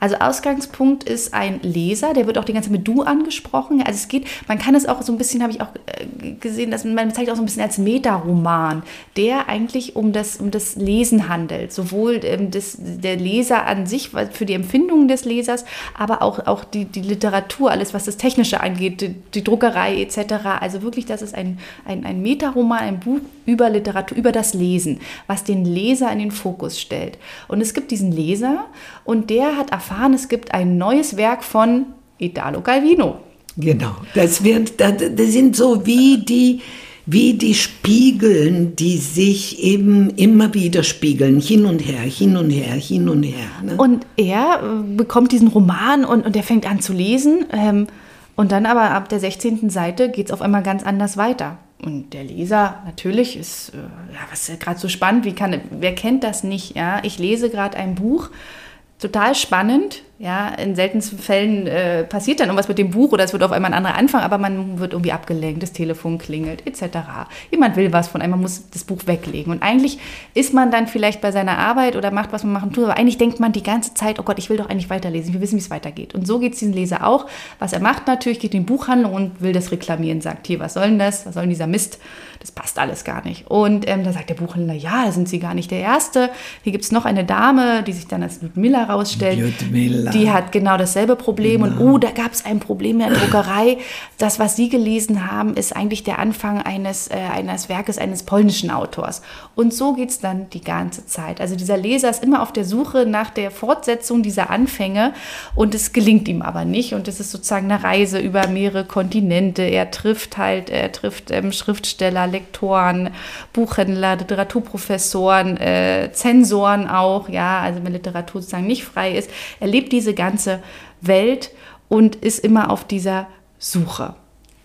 Also Ausgangspunkt ist ein Leser, der wird auch die ganze Zeit mit Du angesprochen. Also es geht, man kann es auch so ein bisschen, habe ich auch gesehen, dass man bezeichnet auch so ein bisschen als Metaroman, der eigentlich um das, um das Lesen handelt. Sowohl ähm, das, der Leser an sich, für die Empfindungen des Lesers, aber auch, auch die, die Literatur, alles was das Technische angeht, die, die Druckerei et cetera. Also wirklich, das ist ein, ein, ein Metaroman, ein Buch über Literatur, über das Lesen, was den Leser in den Fokus stellt. Und es gibt diesen Leser und der hat erfahren, es gibt ein neues Werk von Italo Calvino. Genau, das, wird, das, das sind so wie die, wie die Spiegeln, die sich eben immer wieder spiegeln, hin und her, hin und her, hin und her. Ne? Und er äh, bekommt diesen Roman und, und er fängt an zu lesen ähm, und dann aber ab der sechzehnten Seite geht es auf einmal ganz anders weiter. Und der Leser natürlich ist, äh, ja, was ist gerade so spannend, wie kann, wer kennt das nicht? Ja? Ich lese gerade ein Buch, total spannend, ja, in seltensten Fällen äh, passiert dann irgendwas mit dem Buch oder es wird auf einmal ein anderer Anfang, aber man wird irgendwie abgelenkt, das Telefon klingelt et cetera. Jemand will was von einem, man muss das Buch weglegen und eigentlich ist man dann vielleicht bei seiner Arbeit oder macht, was man machen tut, aber eigentlich denkt man die ganze Zeit, oh Gott, ich will doch eigentlich weiterlesen, ich will wissen, wie es weitergeht. Und so geht es diesem Leser auch. Was er macht natürlich, geht in die Buchhandlung und will das reklamieren, sagt, hier, was soll denn das, was soll denn dieser Mist? Das passt alles gar nicht. Und ähm, da sagt der Buchhändler, ja, da sind Sie gar nicht der Erste. Hier gibt es noch eine Dame, die sich dann als Ludmilla rausstellt. Ludmilla. Die hat genau dasselbe Problem. Genau. Und oh, da gab es ein Problem in der Druckerei. Das, was Sie gelesen haben, ist eigentlich der Anfang eines, äh, eines Werkes eines polnischen Autors. Und so geht es dann die ganze Zeit. Also dieser Leser ist immer auf der Suche nach der Fortsetzung dieser Anfänge und es gelingt ihm aber nicht. Und es ist sozusagen eine Reise über mehrere Kontinente. Er trifft halt, er trifft ähm, Schriftsteller, Lektoren, Buchhändler, Literaturprofessoren, äh, Zensoren auch, ja, also wenn Literatur sozusagen nicht frei ist. Er lebt diese ganze Welt und ist immer auf dieser Suche.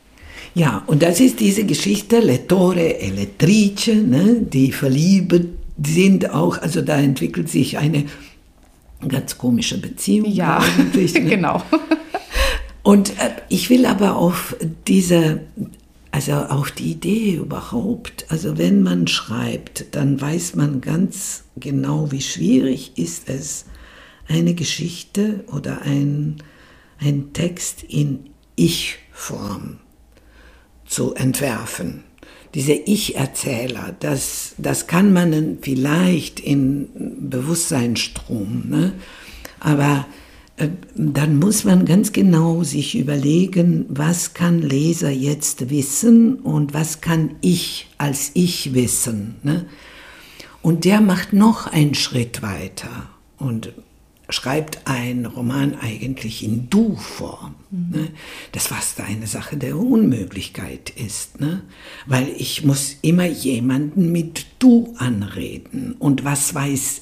Ja, und das ist diese Geschichte, Lettore e Lettrice, ne, die verliebt sind auch, also da entwickelt sich eine ganz komische Beziehung. Ja, eigentlich, ne? Genau. Und äh, ich will aber auf diese, also auf die Idee überhaupt, also wenn man schreibt, dann weiß man ganz genau, wie schwierig ist es, eine Geschichte oder ein, ein Text in Ich-Form zu entwerfen. Diese Ich-Erzähler, das, das kann man vielleicht in Bewusstseinsstrom, ne? Aber äh, dann muss man ganz genau sich überlegen, was kann Leser jetzt wissen und was kann ich als Ich wissen, ne? Und der macht noch einen Schritt weiter und schreibt einen Roman eigentlich in Du-Form. Mhm. Ne? Das fast eine Sache der Unmöglichkeit ist, ne? Weil ich muss immer jemanden mit Du anreden. Und was weiß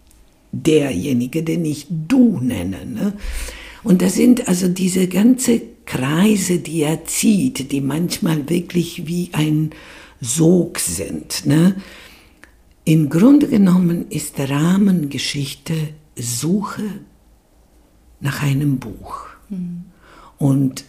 derjenige, den ich Du nenne? Ne? Und das sind also diese ganze Kreise, die er zieht, die manchmal wirklich wie ein Sog sind. Ne? Im Grunde genommen ist Rahmengeschichte Suche nach einem Buch. Mhm. Und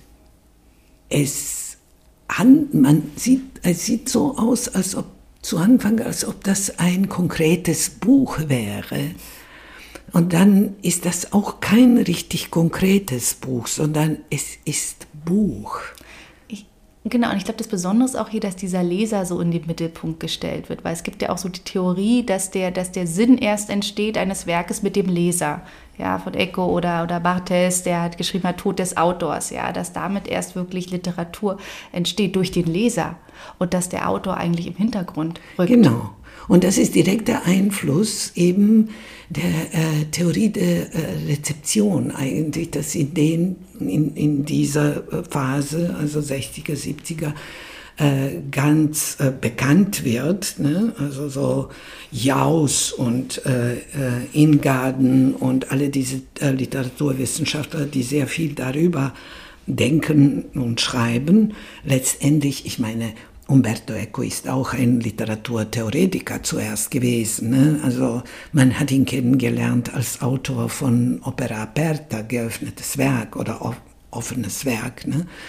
es, man sieht, es sieht so aus, als ob zu Anfang, als ob das ein konkretes Buch wäre. Und dann ist das auch kein richtig konkretes Buch, sondern es ist Buch. Genau, und ich glaube, das Besondere ist auch hier, dass dieser Leser so in den Mittelpunkt gestellt wird, weil es gibt ja auch so die Theorie, dass der, dass der Sinn erst entsteht eines Werkes mit dem Leser, ja, von Eco oder, oder Barthes, der hat geschrieben hat, Tod des Autors, ja, dass damit erst wirklich Literatur entsteht durch den Leser und dass der Autor eigentlich im Hintergrund rückt. Genau. Und das ist direkter Einfluss eben der äh, Theorie der äh, Rezeption eigentlich, dass in, den, in, in dieser Phase, also sechziger, siebziger, äh, ganz äh, bekannt wird. Ne? Also so Jauss und äh, äh, Ingarden und alle diese äh, Literaturwissenschaftler, die sehr viel darüber denken und schreiben. Letztendlich, ich meine, Umberto Eco ist auch ein Literaturtheoretiker zuerst gewesen. Ne? Also man hat ihn kennengelernt als Autor von Opera Aperta, geöffnetes Werk oder offenes Werk. Ne?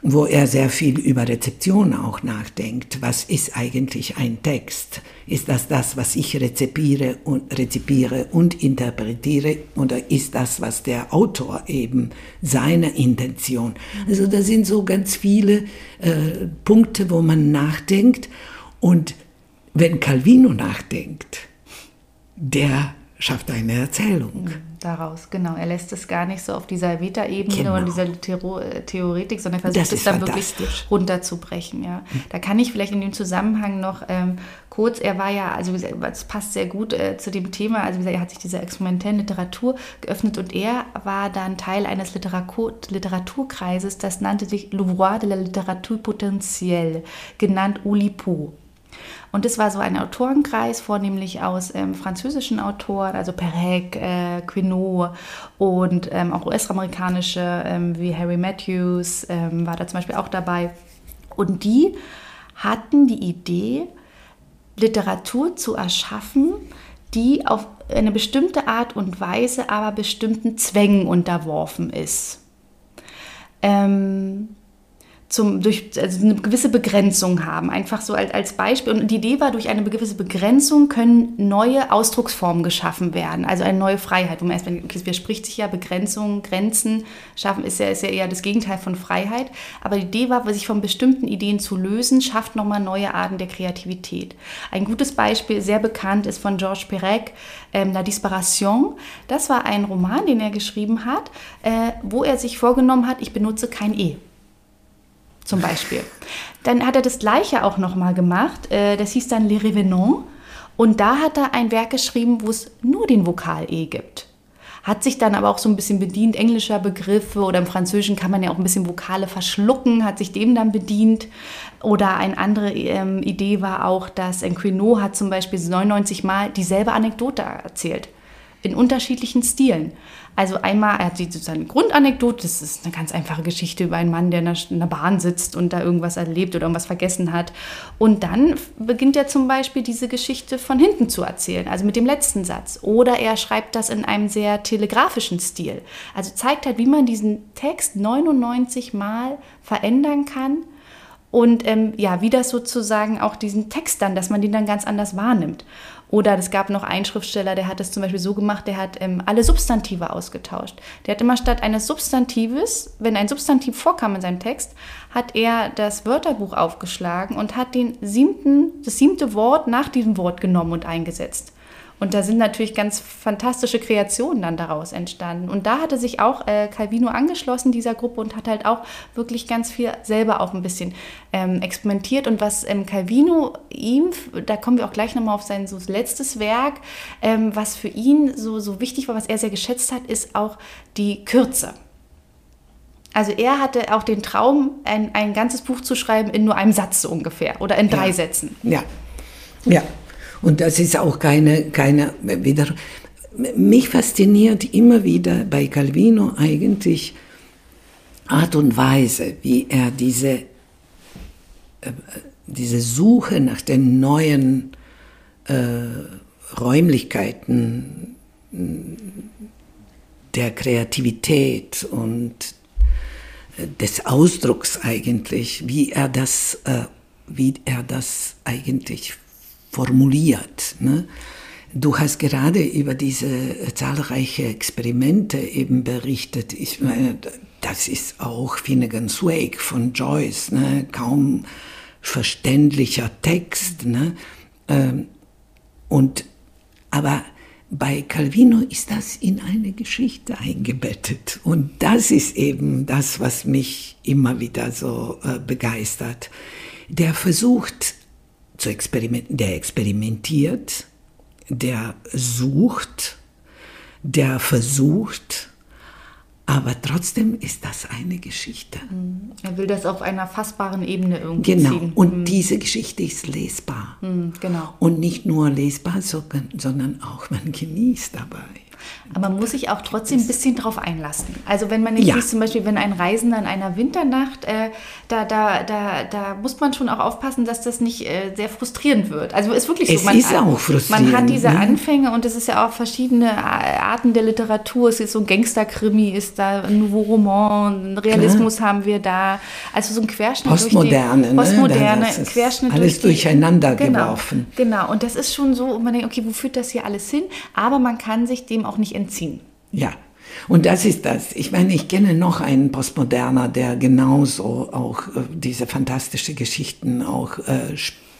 wo er sehr viel über Rezeption auch nachdenkt. Was ist eigentlich ein Text? Ist das das, was ich rezipiere und, rezipiere und interpretiere, oder ist das, was der Autor eben, seine Intention? Also da sind so ganz viele äh, Punkte, wo man nachdenkt. Und wenn Calvino nachdenkt, der schafft eine Erzählung. Daraus, genau. Er lässt es gar nicht so auf dieser Metaebene Genau. und dieser Theoro- Theoretik, sondern versucht Das es ist dann wirklich fantastisch. runterzubrechen. Ja. Da kann ich vielleicht in dem Zusammenhang noch ähm, kurz, er war ja, also es passt sehr gut äh, zu dem Thema, also wie gesagt, er hat sich dieser experimentellen Literatur geöffnet und er war dann Teil eines Literatur- Literaturkreises, das nannte sich L'Ouvroir de la Littérature Potentielle, genannt Oulipo. Und das war so ein Autorenkreis, vornehmlich aus ähm, französischen Autoren, also Perec, äh, Queneau und ähm, auch U S-amerikanische ähm, wie Harry Matthews ähm, war da zum Beispiel auch dabei. Und die hatten die Idee, Literatur zu erschaffen, die auf eine bestimmte Art und Weise aber bestimmten Zwängen unterworfen ist. Ähm, Zum, durch, also eine gewisse Begrenzung haben, einfach so als, als Beispiel. Und die Idee war, durch eine gewisse Begrenzung können neue Ausdrucksformen geschaffen werden, also eine neue Freiheit. Wo man erst, okay, es widerspricht sich ja, Begrenzung, Grenzen schaffen ist ja, ist ja eher das Gegenteil von Freiheit. Aber die Idee war, sich von bestimmten Ideen zu lösen, schafft nochmal neue Arten der Kreativität. Ein gutes Beispiel, sehr bekannt, ist von Georges Perec, ähm, La Disparition. Das war ein Roman, den er geschrieben hat, äh, wo er sich vorgenommen hat, ich benutze kein E. Zum Beispiel. Dann hat er das Gleiche auch nochmal gemacht. Das hieß dann Les Revenants. Und da hat er ein Werk geschrieben, wo es nur den Vokal E gibt. Hat sich dann aber auch so ein bisschen bedient englischer Begriffe, oder im Französischen kann man ja auch ein bisschen Vokale verschlucken, hat sich dem dann bedient. Oder eine andere ähm, Idee war auch, dass Queneau hat zum Beispiel neunundneunzig Mal dieselbe Anekdote erzählt. In unterschiedlichen Stilen. Also einmal, er hat sozusagen eine Grundanekdote, das ist eine ganz einfache Geschichte über einen Mann, der in einer Bahn sitzt und da irgendwas erlebt oder irgendwas vergessen hat. Und dann beginnt er zum Beispiel diese Geschichte von hinten zu erzählen, also mit dem letzten Satz. Oder er schreibt das in einem sehr telegrafischen Stil. Also zeigt halt, wie man diesen Text neunundneunzig Mal verändern kann. Und ähm, ja, wie das sozusagen auch diesen Text dann, dass man den dann ganz anders wahrnimmt. Oder es gab noch einen Schriftsteller, der hat es zum Beispiel so gemacht, der hat ähm, alle Substantive ausgetauscht. Der hat immer statt eines Substantives, wenn ein Substantiv vorkam in seinem Text, hat er das Wörterbuch aufgeschlagen und hat den siebten, das siebte Wort nach diesem Wort genommen und eingesetzt. Und da sind natürlich ganz fantastische Kreationen dann daraus entstanden. Und da hatte sich auch äh, Calvino angeschlossen, dieser Gruppe, und hat halt auch wirklich ganz viel selber auch ein bisschen ähm, experimentiert. Und was ähm, Calvino ihm, da kommen wir auch gleich nochmal auf sein so letztes Werk, ähm, was für ihn so, so wichtig war, was er sehr geschätzt hat, ist auch die Kürze. Also er hatte auch den Traum, ein, ein ganzes Buch zu schreiben in nur einem Satz so ungefähr oder in drei ja. Sätzen. Ja, ja. Und das ist auch keine, keine, wieder, mich fasziniert immer wieder bei Calvino eigentlich Art und Weise, wie er diese, äh, diese Suche nach den neuen äh, Räumlichkeiten der Kreativität und des Ausdrucks eigentlich, wie er das, äh, wie er das eigentlich formuliert. Ne? Du hast gerade über diese zahlreichen Experimente eben berichtet. Ich meine, das ist auch Finnegan's Wake von Joyce, ne? Kaum verständlicher Text. Ne? Und, aber bei Calvino ist das in eine Geschichte eingebettet. Und das ist eben das, was mich immer wieder so äh, begeistert. Der versucht, zu experimentieren, der experimentiert, der sucht, der versucht, aber trotzdem ist das eine Geschichte. Er will das auf einer fassbaren Ebene irgendwie genau. ziehen. Genau, und mhm. diese Geschichte ist lesbar. Mhm, genau. Und nicht nur lesbar, sondern auch man genießt dabei. Aber man muss sich auch trotzdem ein bisschen drauf einlassen. Also wenn man jetzt Ja. liest, zum Beispiel, wenn ein Reisender in einer Winternacht, äh, da, da, da, da muss man schon auch aufpassen, dass das nicht äh, sehr frustrierend wird. Also ist wirklich so. Es man, ist auch frustrierend, Man hat diese ne? Anfänge und es ist ja auch verschiedene Arten der Literatur. Es ist so ein Gangsterkrimi, ist da ein Nouveau Roman, Realismus Klar. haben wir da. Also so ein Querschnitt Postmoderne, durch die Postmoderne, ne? Das ist Querschnitt alles durch die, durcheinander genau, geworfen. Genau, und das ist schon so, und man denkt, okay, wo führt das hier alles hin? Aber man kann sich dem auch nicht entziehen. Ja, und das ist das. Ich meine, ich kenne noch einen Postmoderner, der genauso auch äh, diese fantastischen Geschichten auch äh,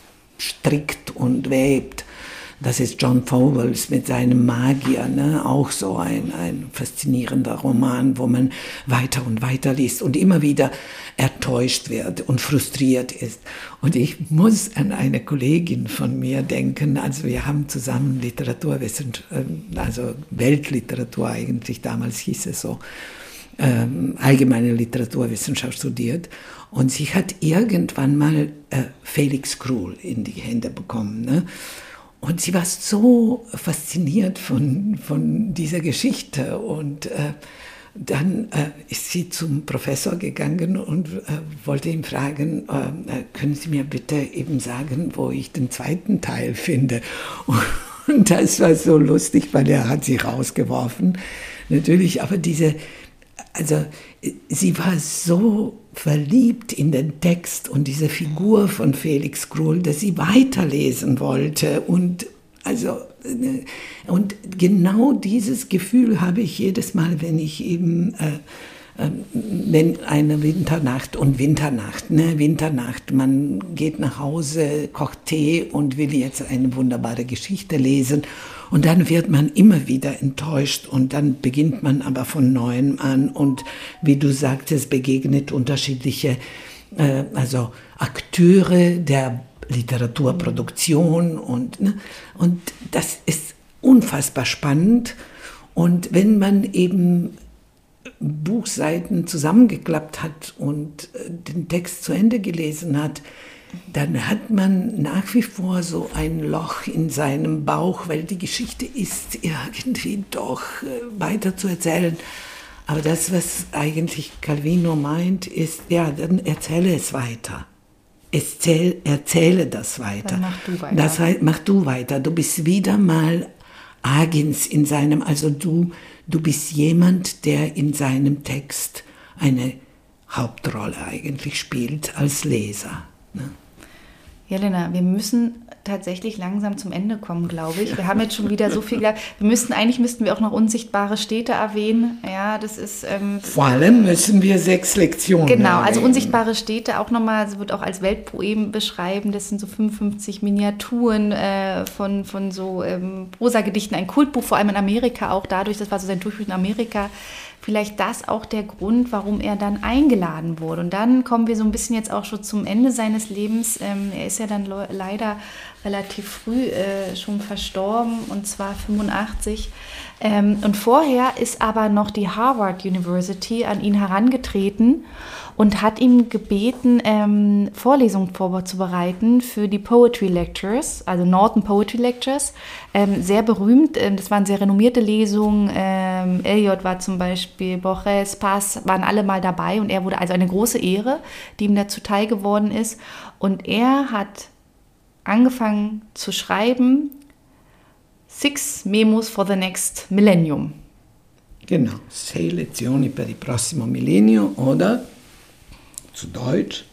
strickt und webt. Das ist John Fowles mit seinem Magier, ne? Auch so ein, ein faszinierender Roman, wo man weiter und weiter liest und immer wieder enttäuscht wird und frustriert ist. Und ich muss an eine Kollegin von mir denken, also wir haben zusammen Literaturwissenschaft, also Weltliteratur eigentlich, damals hieß es so, ähm, allgemeine Literaturwissenschaft studiert. Und sie hat irgendwann mal äh, Felix Krull in die Hände bekommen, ne? Und sie war so fasziniert von, von dieser Geschichte. Und äh, dann äh, ist sie zum Professor gegangen und äh, wollte ihn fragen, äh, können Sie mir bitte eben sagen, wo ich den zweiten Teil finde? Und das war so lustig, weil er hat sie rausgeworfen. Natürlich, aber diese, also sie war so verliebt in den Text und diese Figur von Felix Krull, dass sie weiterlesen wollte. Und, also, und genau dieses Gefühl habe ich jedes Mal, wenn ich eben, äh, äh, wenn eine Winternacht und Winternacht, ne, Winternacht, man geht nach Hause, kocht Tee und will jetzt eine wunderbare Geschichte lesen. Und dann wird man immer wieder enttäuscht und dann beginnt man aber von Neuem an und wie du sagtest, begegnet unterschiedliche äh, also Akteure der Literaturproduktion und, ne, und das ist unfassbar spannend. Und wenn man eben Buchseiten zusammengeklappt hat und äh, den Text zu Ende gelesen hat, dann hat man nach wie vor so ein Loch in seinem Bauch, weil die Geschichte ist irgendwie doch äh, weiter zu erzählen. Aber das, was eigentlich Calvino meint, ist, ja, dann erzähle es weiter. Erzähl, erzähle das weiter. Dann mach du weiter. Das heißt, mach du weiter. Du bist wieder mal Agens in seinem, also du, du bist jemand, der in seinem Text eine Hauptrolle eigentlich spielt als Leser. Ne? Jelena, wir müssen tatsächlich langsam zum Ende kommen, glaube ich. Wir haben jetzt schon wieder so viel. Wir müssten eigentlich müssten wir auch noch unsichtbare Städte erwähnen. Ja, das ist ähm, vor allem müssen wir sechs Lektionen. Genau, erwähnen. Also unsichtbare Städte auch nochmal. Sie wird auch als Weltpoem beschreiben. Das sind so fünfundfünfzig Miniaturen äh, von von so ähm, Prosagedichten, ein Kultbuch, vor allem in Amerika auch dadurch. Das war so sein Durchbruch in Amerika. Vielleicht das auch der Grund, warum er dann eingeladen wurde. Und dann kommen wir so ein bisschen jetzt auch schon zum Ende seines Lebens. Ähm, er ist ja dann le- leider relativ früh äh, schon verstorben, und zwar fünfundachtzig. Ähm, und vorher ist aber noch die Harvard University an ihn herangetreten und hat ihn gebeten, ähm, Vorlesungen vorzubereiten für die Poetry Lectures, also Norton Poetry Lectures. Ähm, sehr berühmt, ähm, das waren sehr renommierte Lesungen. Ähm, Eliot war zum Beispiel, Borges, Paz waren alle mal dabei und er wurde also eine große Ehre, die ihm da zuteil geworden ist. Und er hat angefangen zu schreiben, Six Memos for the Next Millennium. Genau, sei lezioni per il prossimo millennio oder zu Deutsch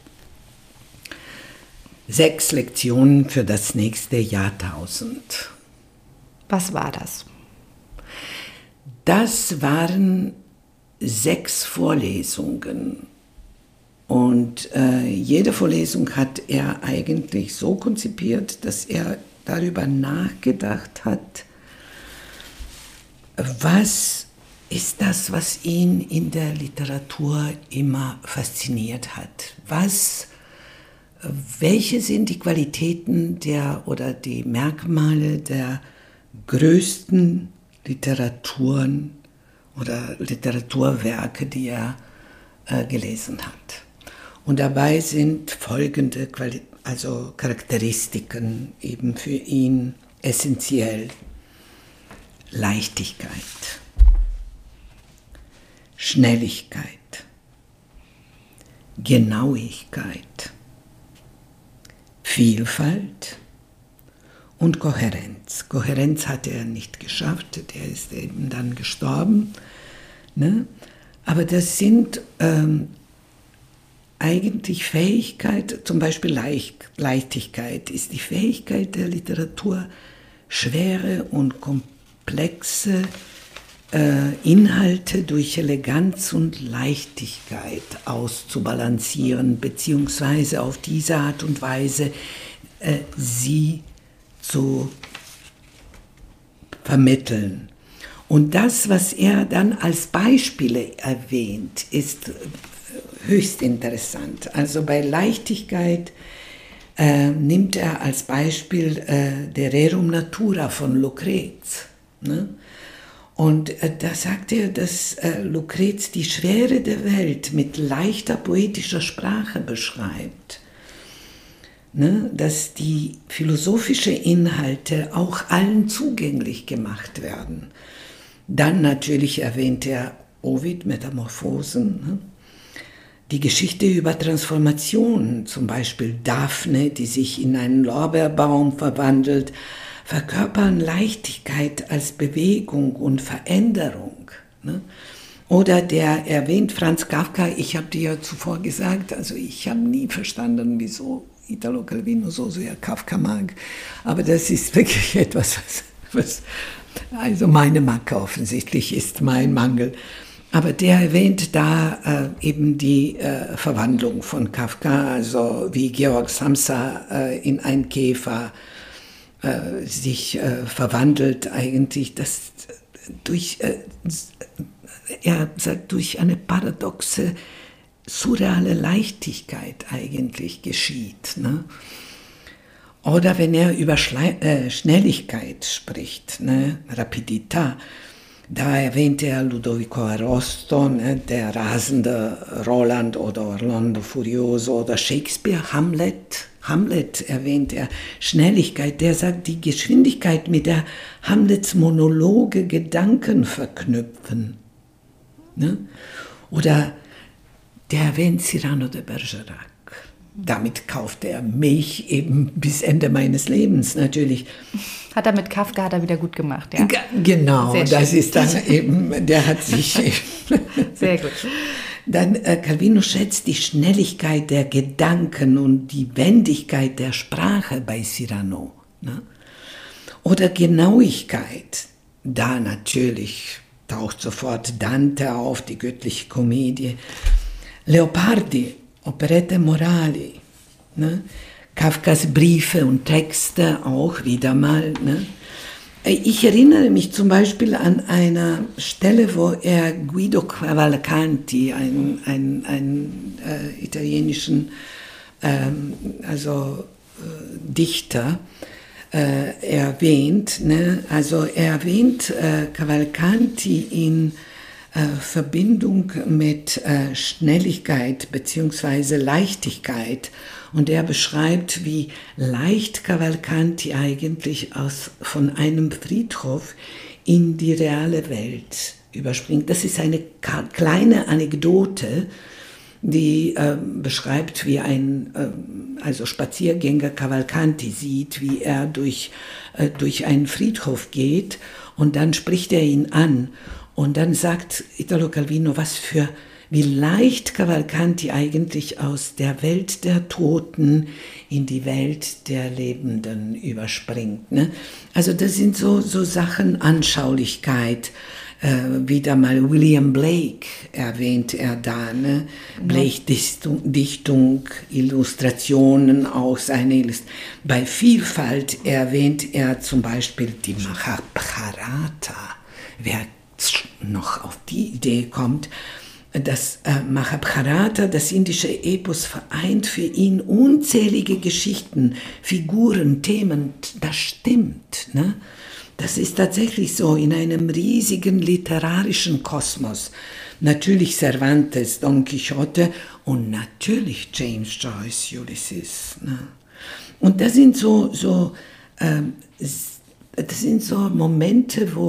sechs Lektionen für das nächste Jahrtausend. Was war das? Das waren sechs Vorlesungen. Und äh, jede Vorlesung hat er eigentlich so konzipiert, dass er darüber nachgedacht hat, was ist das, was ihn in der Literatur immer fasziniert hat. Was, welche sind die Qualitäten der oder die Merkmale der größten Literaturen oder Literaturwerke, die er äh, gelesen hat. Und dabei sind folgende Quali- also Charakteristiken eben für ihn essentiell. Leichtigkeit, Schnelligkeit, Genauigkeit, Vielfalt und Kohärenz. Kohärenz hat er nicht geschafft, der ist eben dann gestorben. Ne? Aber das sind ähm, eigentlich Fähigkeit, zum Beispiel Leicht, Leichtigkeit ist die Fähigkeit der Literatur, schwere und komplexe äh, Inhalte durch Eleganz und Leichtigkeit auszubalancieren, beziehungsweise auf diese Art und Weise äh, sie zu vermitteln. Und das, was er dann als Beispiele erwähnt, ist höchst interessant. Also bei Leichtigkeit äh, nimmt er als Beispiel äh, der Rerum Natura von Lucrez. Ne? Und äh, da sagt er, dass äh, Lucrez die Schwere der Welt mit leichter poetischer Sprache beschreibt. Ne? Dass die philosophischen Inhalte auch allen zugänglich gemacht werden. Dann natürlich erwähnt er Ovid, Metamorphosen, ne? Die Geschichte über Transformationen, zum Beispiel Daphne, die sich in einen Lorbeerbaum verwandelt, verkörpern Leichtigkeit als Bewegung und Veränderung. Ne? Oder der erwähnt Franz Kafka, ich habe dir ja zuvor gesagt, also ich habe nie verstanden, wieso Italo Calvino so sehr Kafka mag, aber das ist wirklich etwas, was, was also meine Macke offensichtlich ist, mein Mangel. Aber der erwähnt da äh, eben die äh, Verwandlung von Kafka, also wie Georg Samsa äh, in einen Käfer äh, sich äh, verwandelt, eigentlich das durch, äh, er sagt, durch eine paradoxe, surreale Leichtigkeit eigentlich geschieht. Ne? Oder wenn er über Schle- äh, Schnelligkeit spricht, ne? Rapidità, da erwähnt er Ludovico Ariosto, ne, der rasende Roland oder Orlando Furioso oder Shakespeare, Hamlet. Hamlet erwähnt er, Schnelligkeit, der sagt, die Geschwindigkeit, mit der Hamlets Monologe Gedanken verknüpfen. Ne? Oder der erwähnt Cyrano de Bergerac. Damit kaufte er mich eben bis Ende meines Lebens natürlich. Hat er mit Kafka hat er wieder gut gemacht, ja? G- genau, Sehr das schön. ist dann eben, der hat sich... Sehr gut. Dann äh, Calvino schätzt die Schnelligkeit der Gedanken und die Wendigkeit der Sprache bei Cyrano. Ne? Oder Genauigkeit. Da natürlich taucht sofort Dante auf, die göttliche Komödie. Leopardi, Operette Morali, ne? Kafkas Briefe und Texte auch wieder mal. Ne? Ich erinnere mich zum Beispiel an eine Stelle, wo er Guido Cavalcanti, einen, einen, einen äh, italienischen ähm, also, äh, Dichter, äh, erwähnt. Ne? Also er erwähnt äh, Cavalcanti in Verbindung mit äh, Schnelligkeit bzw. Leichtigkeit. Und er beschreibt, wie leicht Cavalcanti eigentlich aus, von einem Friedhof in die reale Welt überspringt. Das ist eine ka- kleine Anekdote, die äh, beschreibt, wie ein äh, also Spaziergänger Cavalcanti sieht, wie er durch, äh, durch einen Friedhof geht und dann spricht er ihn an. Und dann sagt Italo Calvino, was für, wie leicht Cavalcanti eigentlich aus der Welt der Toten in die Welt der Lebenden überspringt. Ne? Also das sind so, so Sachen, Anschaulichkeit. Äh, wieder mal William Blake erwähnt er da. Ne? Ja. Blake Dichtung, Dichtung, Illustrationen, auch seine Illust- Bei Vielfalt erwähnt er zum Beispiel die Mahabharata. Wer noch auf die Idee kommt, dass äh, Mahabharata, das indische Epos, vereint für ihn unzählige Geschichten, Figuren, Themen, das stimmt. Ne? Das ist tatsächlich so in einem riesigen literarischen Kosmos. Natürlich Cervantes, Don Quixote und natürlich James Joyce, Ulysses. Ne? Und das sind so, so, äh, das sind so Momente, wo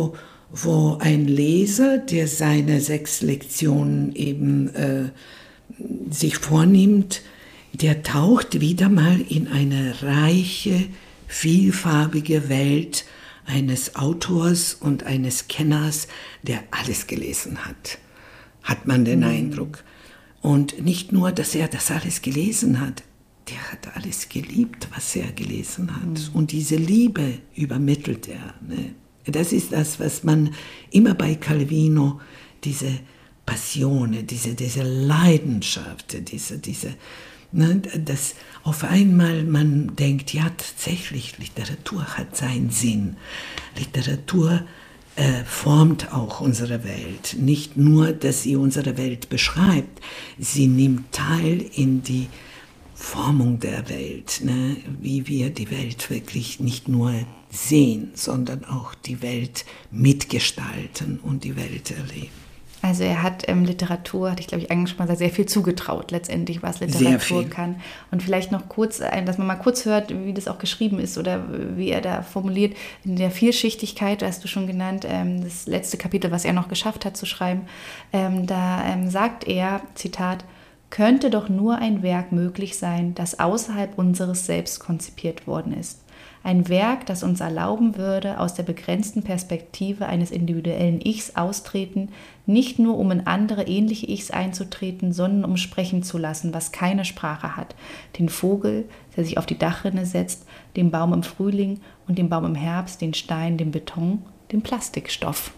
wo ein Leser, der seine sechs Lektionen eben äh, sich vornimmt, der taucht wieder mal in eine reiche, vielfarbige Welt eines Autors und eines Kenners, der alles gelesen hat, hat man den mhm. Eindruck. Und nicht nur, dass er das alles gelesen hat, der hat alles geliebt, was er gelesen hat. Mhm. Und diese Liebe übermittelt er. Ne? Das ist das, was man immer bei Calvino, diese Passione, diese, diese Leidenschaft, diese, diese, ne, dass auf einmal man denkt, ja tatsächlich, Literatur hat seinen Sinn. Literatur äh, formt auch unsere Welt. Nicht nur, dass sie unsere Welt beschreibt, sie nimmt teil in die Formung der Welt, ne? Wie wir die Welt wirklich nicht nur sehen, sondern auch die Welt mitgestalten und die Welt erleben. Also er hat ähm, Literatur, hatte ich glaube ich eigentlich schon mal sehr viel zugetraut, letztendlich, was Literatur kann. Und vielleicht noch kurz, dass man mal kurz hört, wie das auch geschrieben ist oder wie er da formuliert, in der Vielschichtigkeit, hast du schon genannt, ähm, das letzte Kapitel, was er noch geschafft hat zu schreiben, ähm, da ähm, sagt er, Zitat, könnte doch nur ein Werk möglich sein, das außerhalb unseres Selbst konzipiert worden ist. Ein Werk, das uns erlauben würde, aus der begrenzten Perspektive eines individuellen Ichs austreten, nicht nur um in andere ähnliche Ichs einzutreten, sondern um sprechen zu lassen, was keine Sprache hat. Den Vogel, der sich auf die Dachrinne setzt, den Baum im Frühling und den Baum im Herbst, den Stein, den Beton, den Plastikstoff.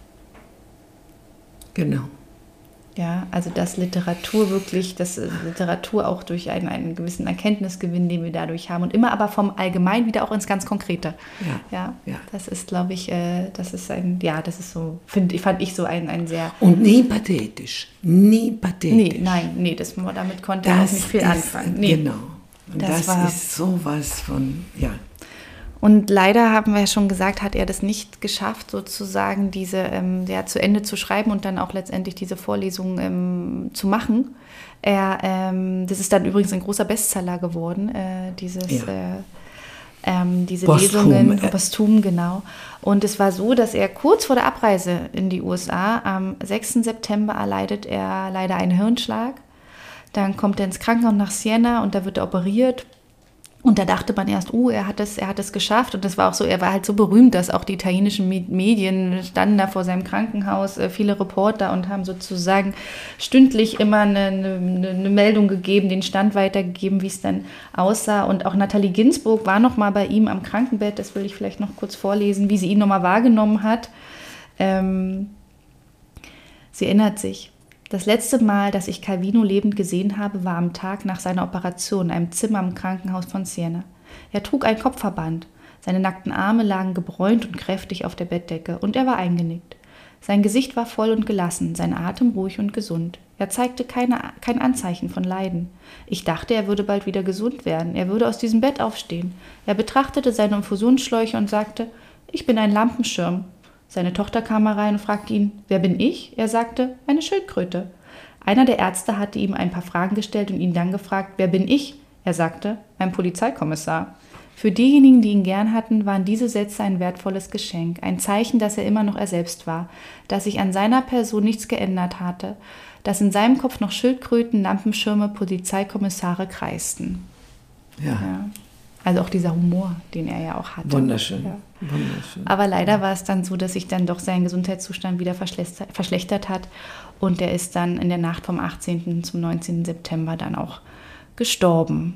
Genau. Ja, also dass Literatur wirklich, dass Literatur auch durch einen, einen gewissen Erkenntnisgewinn, den wir dadurch haben und immer aber vom Allgemein wieder auch ins ganz Konkrete. Ja, ja, ja. Das ist, glaube ich, äh, das ist ein, ja, das ist so, find, fand ich so ein, ein sehr... Und nie pathetisch, nie pathetisch. Nee, nein, nee, das, damit konnte er auch nicht viel ist, anfangen. Nee. Genau, und das, das war, ist sowas von, ja... Und leider, haben wir ja schon gesagt, hat er das nicht geschafft, sozusagen diese ähm, ja, zu Ende zu schreiben und dann auch letztendlich diese Vorlesung ähm, zu machen. Er, ähm, das ist dann übrigens ein großer Bestseller geworden, äh, dieses, ja. äh, ähm, diese Posthum. Lesungen, posthum, genau. Und es war so, dass er kurz vor der Abreise in die U S A, am sechsten September erleidet er leider einen Hirnschlag. Dann kommt er ins Krankenhaus nach Siena und da wird er operiert. Und da dachte man erst, oh, er hat es, er hat es geschafft. Und das war auch so, er war halt so berühmt, dass auch die italienischen Medien standen da vor seinem Krankenhaus, äh, viele Reporter und haben sozusagen stündlich immer eine, eine, eine Meldung gegeben, den Stand weitergegeben, wie es dann aussah. Und auch Nathalie Ginsburg war noch mal bei ihm am Krankenbett, das will ich vielleicht noch kurz vorlesen, wie sie ihn noch mal wahrgenommen hat. Ähm, sie erinnert sich. Das letzte Mal, dass ich Calvino lebend gesehen habe, war am Tag nach seiner Operation in einem Zimmer im Krankenhaus von Siena. Er trug einen Kopfverband. Seine nackten Arme lagen gebräunt und kräftig auf der Bettdecke und er war eingenickt. Sein Gesicht war voll und gelassen, sein Atem ruhig und gesund. Er zeigte keine, kein Anzeichen von Leiden. Ich dachte, er würde bald wieder gesund werden. Er würde aus diesem Bett aufstehen. Er betrachtete seine Infusionsschläuche und sagte, ich bin ein Lampenschirm. Seine Tochter kam herein und fragte ihn, wer bin ich? Er sagte, eine Schildkröte. Einer der Ärzte hatte ihm ein paar Fragen gestellt und ihn dann gefragt, wer bin ich? Er sagte, ein Polizeikommissar. Für diejenigen, die ihn gern hatten, waren diese Sätze ein wertvolles Geschenk, ein Zeichen, dass er immer noch er selbst war, dass sich an seiner Person nichts geändert hatte, dass in seinem Kopf noch Schildkröten, Lampenschirme, Polizeikommissare kreisten. Ja. ja. Also auch dieser Humor, den er ja auch hatte. Wunderschön, ja. wunderschön. Aber leider war es dann so, dass sich dann doch sein Gesundheitszustand wieder verschlechtert hat und er ist dann in der Nacht vom achtzehnten zum neunzehnten September dann auch gestorben.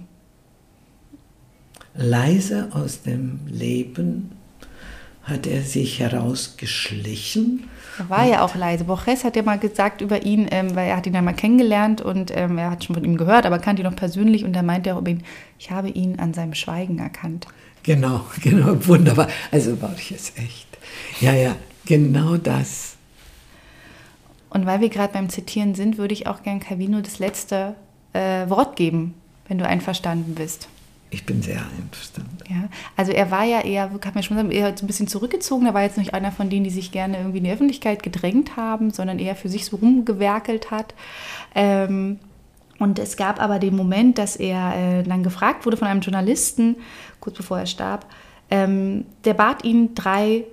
Leise aus dem Leben hat er sich herausgeschlichen. Er war ja auch leise. Borges hat ja mal gesagt über ihn, ähm, weil er hat ihn ja mal kennengelernt und ähm, er hat schon von ihm gehört, aber kannte ihn noch persönlich und da meinte er auch über ihn, ich habe ihn an seinem Schweigen erkannt. Genau, genau, wunderbar. Also war ich es echt. Ja, ja, genau das. Und weil wir gerade beim Zitieren sind, würde ich auch gern Calvino das letzte äh, Wort geben, wenn du einverstanden bist. Ich bin sehr einverstanden. Ja, also er war ja eher, kann man schon sagen, eher so ein bisschen zurückgezogen. Er war jetzt nicht einer von denen, die sich gerne irgendwie in die Öffentlichkeit gedrängt haben, sondern eher für sich so rumgewerkelt hat. Ähm, und es gab aber den Moment, dass er äh, dann gefragt wurde von einem Journalisten, kurz bevor er starb, ähm, der bat ihn, drei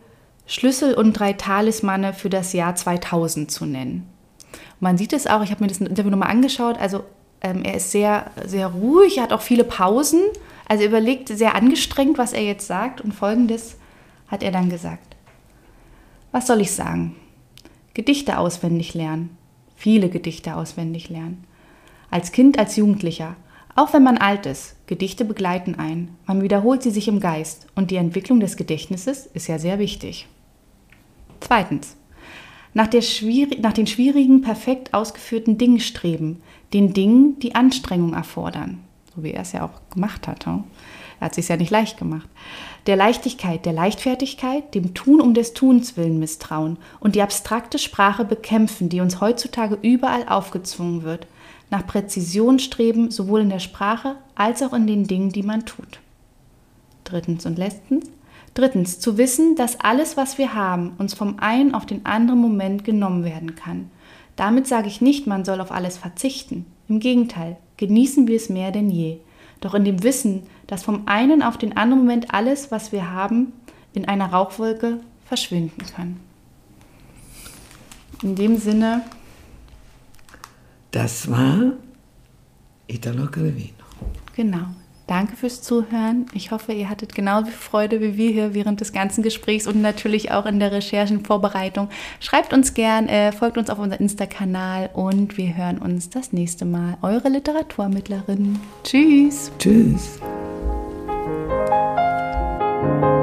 Schlüssel und drei Talismane für das Jahr zweitausend zu nennen. Man sieht es auch, ich habe mir das Interview nochmal angeschaut, also ähm, er ist sehr, sehr ruhig, er hat auch viele Pausen, also er überlegt sehr angestrengt, was er jetzt sagt und Folgendes hat er dann gesagt. Was soll ich sagen? Gedichte auswendig lernen, viele Gedichte auswendig lernen. Als Kind, als Jugendlicher, auch wenn man alt ist, Gedichte begleiten einen, man wiederholt sie sich im Geist und die Entwicklung des Gedächtnisses ist ja sehr wichtig. Zweitens. Nach, der schwierig, nach den schwierigen, perfekt ausgeführten Dingen streben, den Dingen, die Anstrengung erfordern. So wie er es ja auch gemacht hat. Er hat es sich ja nicht leicht gemacht. Der Leichtigkeit, der Leichtfertigkeit, dem Tun um des Tuns willen misstrauen und die abstrakte Sprache bekämpfen, die uns heutzutage überall aufgezwungen wird. Nach Präzision streben, sowohl in der Sprache als auch in den Dingen, die man tut. Drittens und letztens. Drittens, zu wissen, dass alles, was wir haben, uns vom einen auf den anderen Moment genommen werden kann. Damit sage ich nicht, man soll auf alles verzichten. Im Gegenteil, genießen wir es mehr denn je. Doch in dem Wissen, dass vom einen auf den anderen Moment alles, was wir haben, in einer Rauchwolke verschwinden kann. In dem Sinne... Das war Italo Calvino. Genau. Danke fürs Zuhören. Ich hoffe, ihr hattet genauso viel Freude wie wir hier während des ganzen Gesprächs und natürlich auch in der Recherchenvorbereitung. Schreibt uns gern, äh, folgt uns auf unserem Insta-Kanal und wir hören uns das nächste Mal. Eure Literaturmittlerin. Tschüss. Tschüss.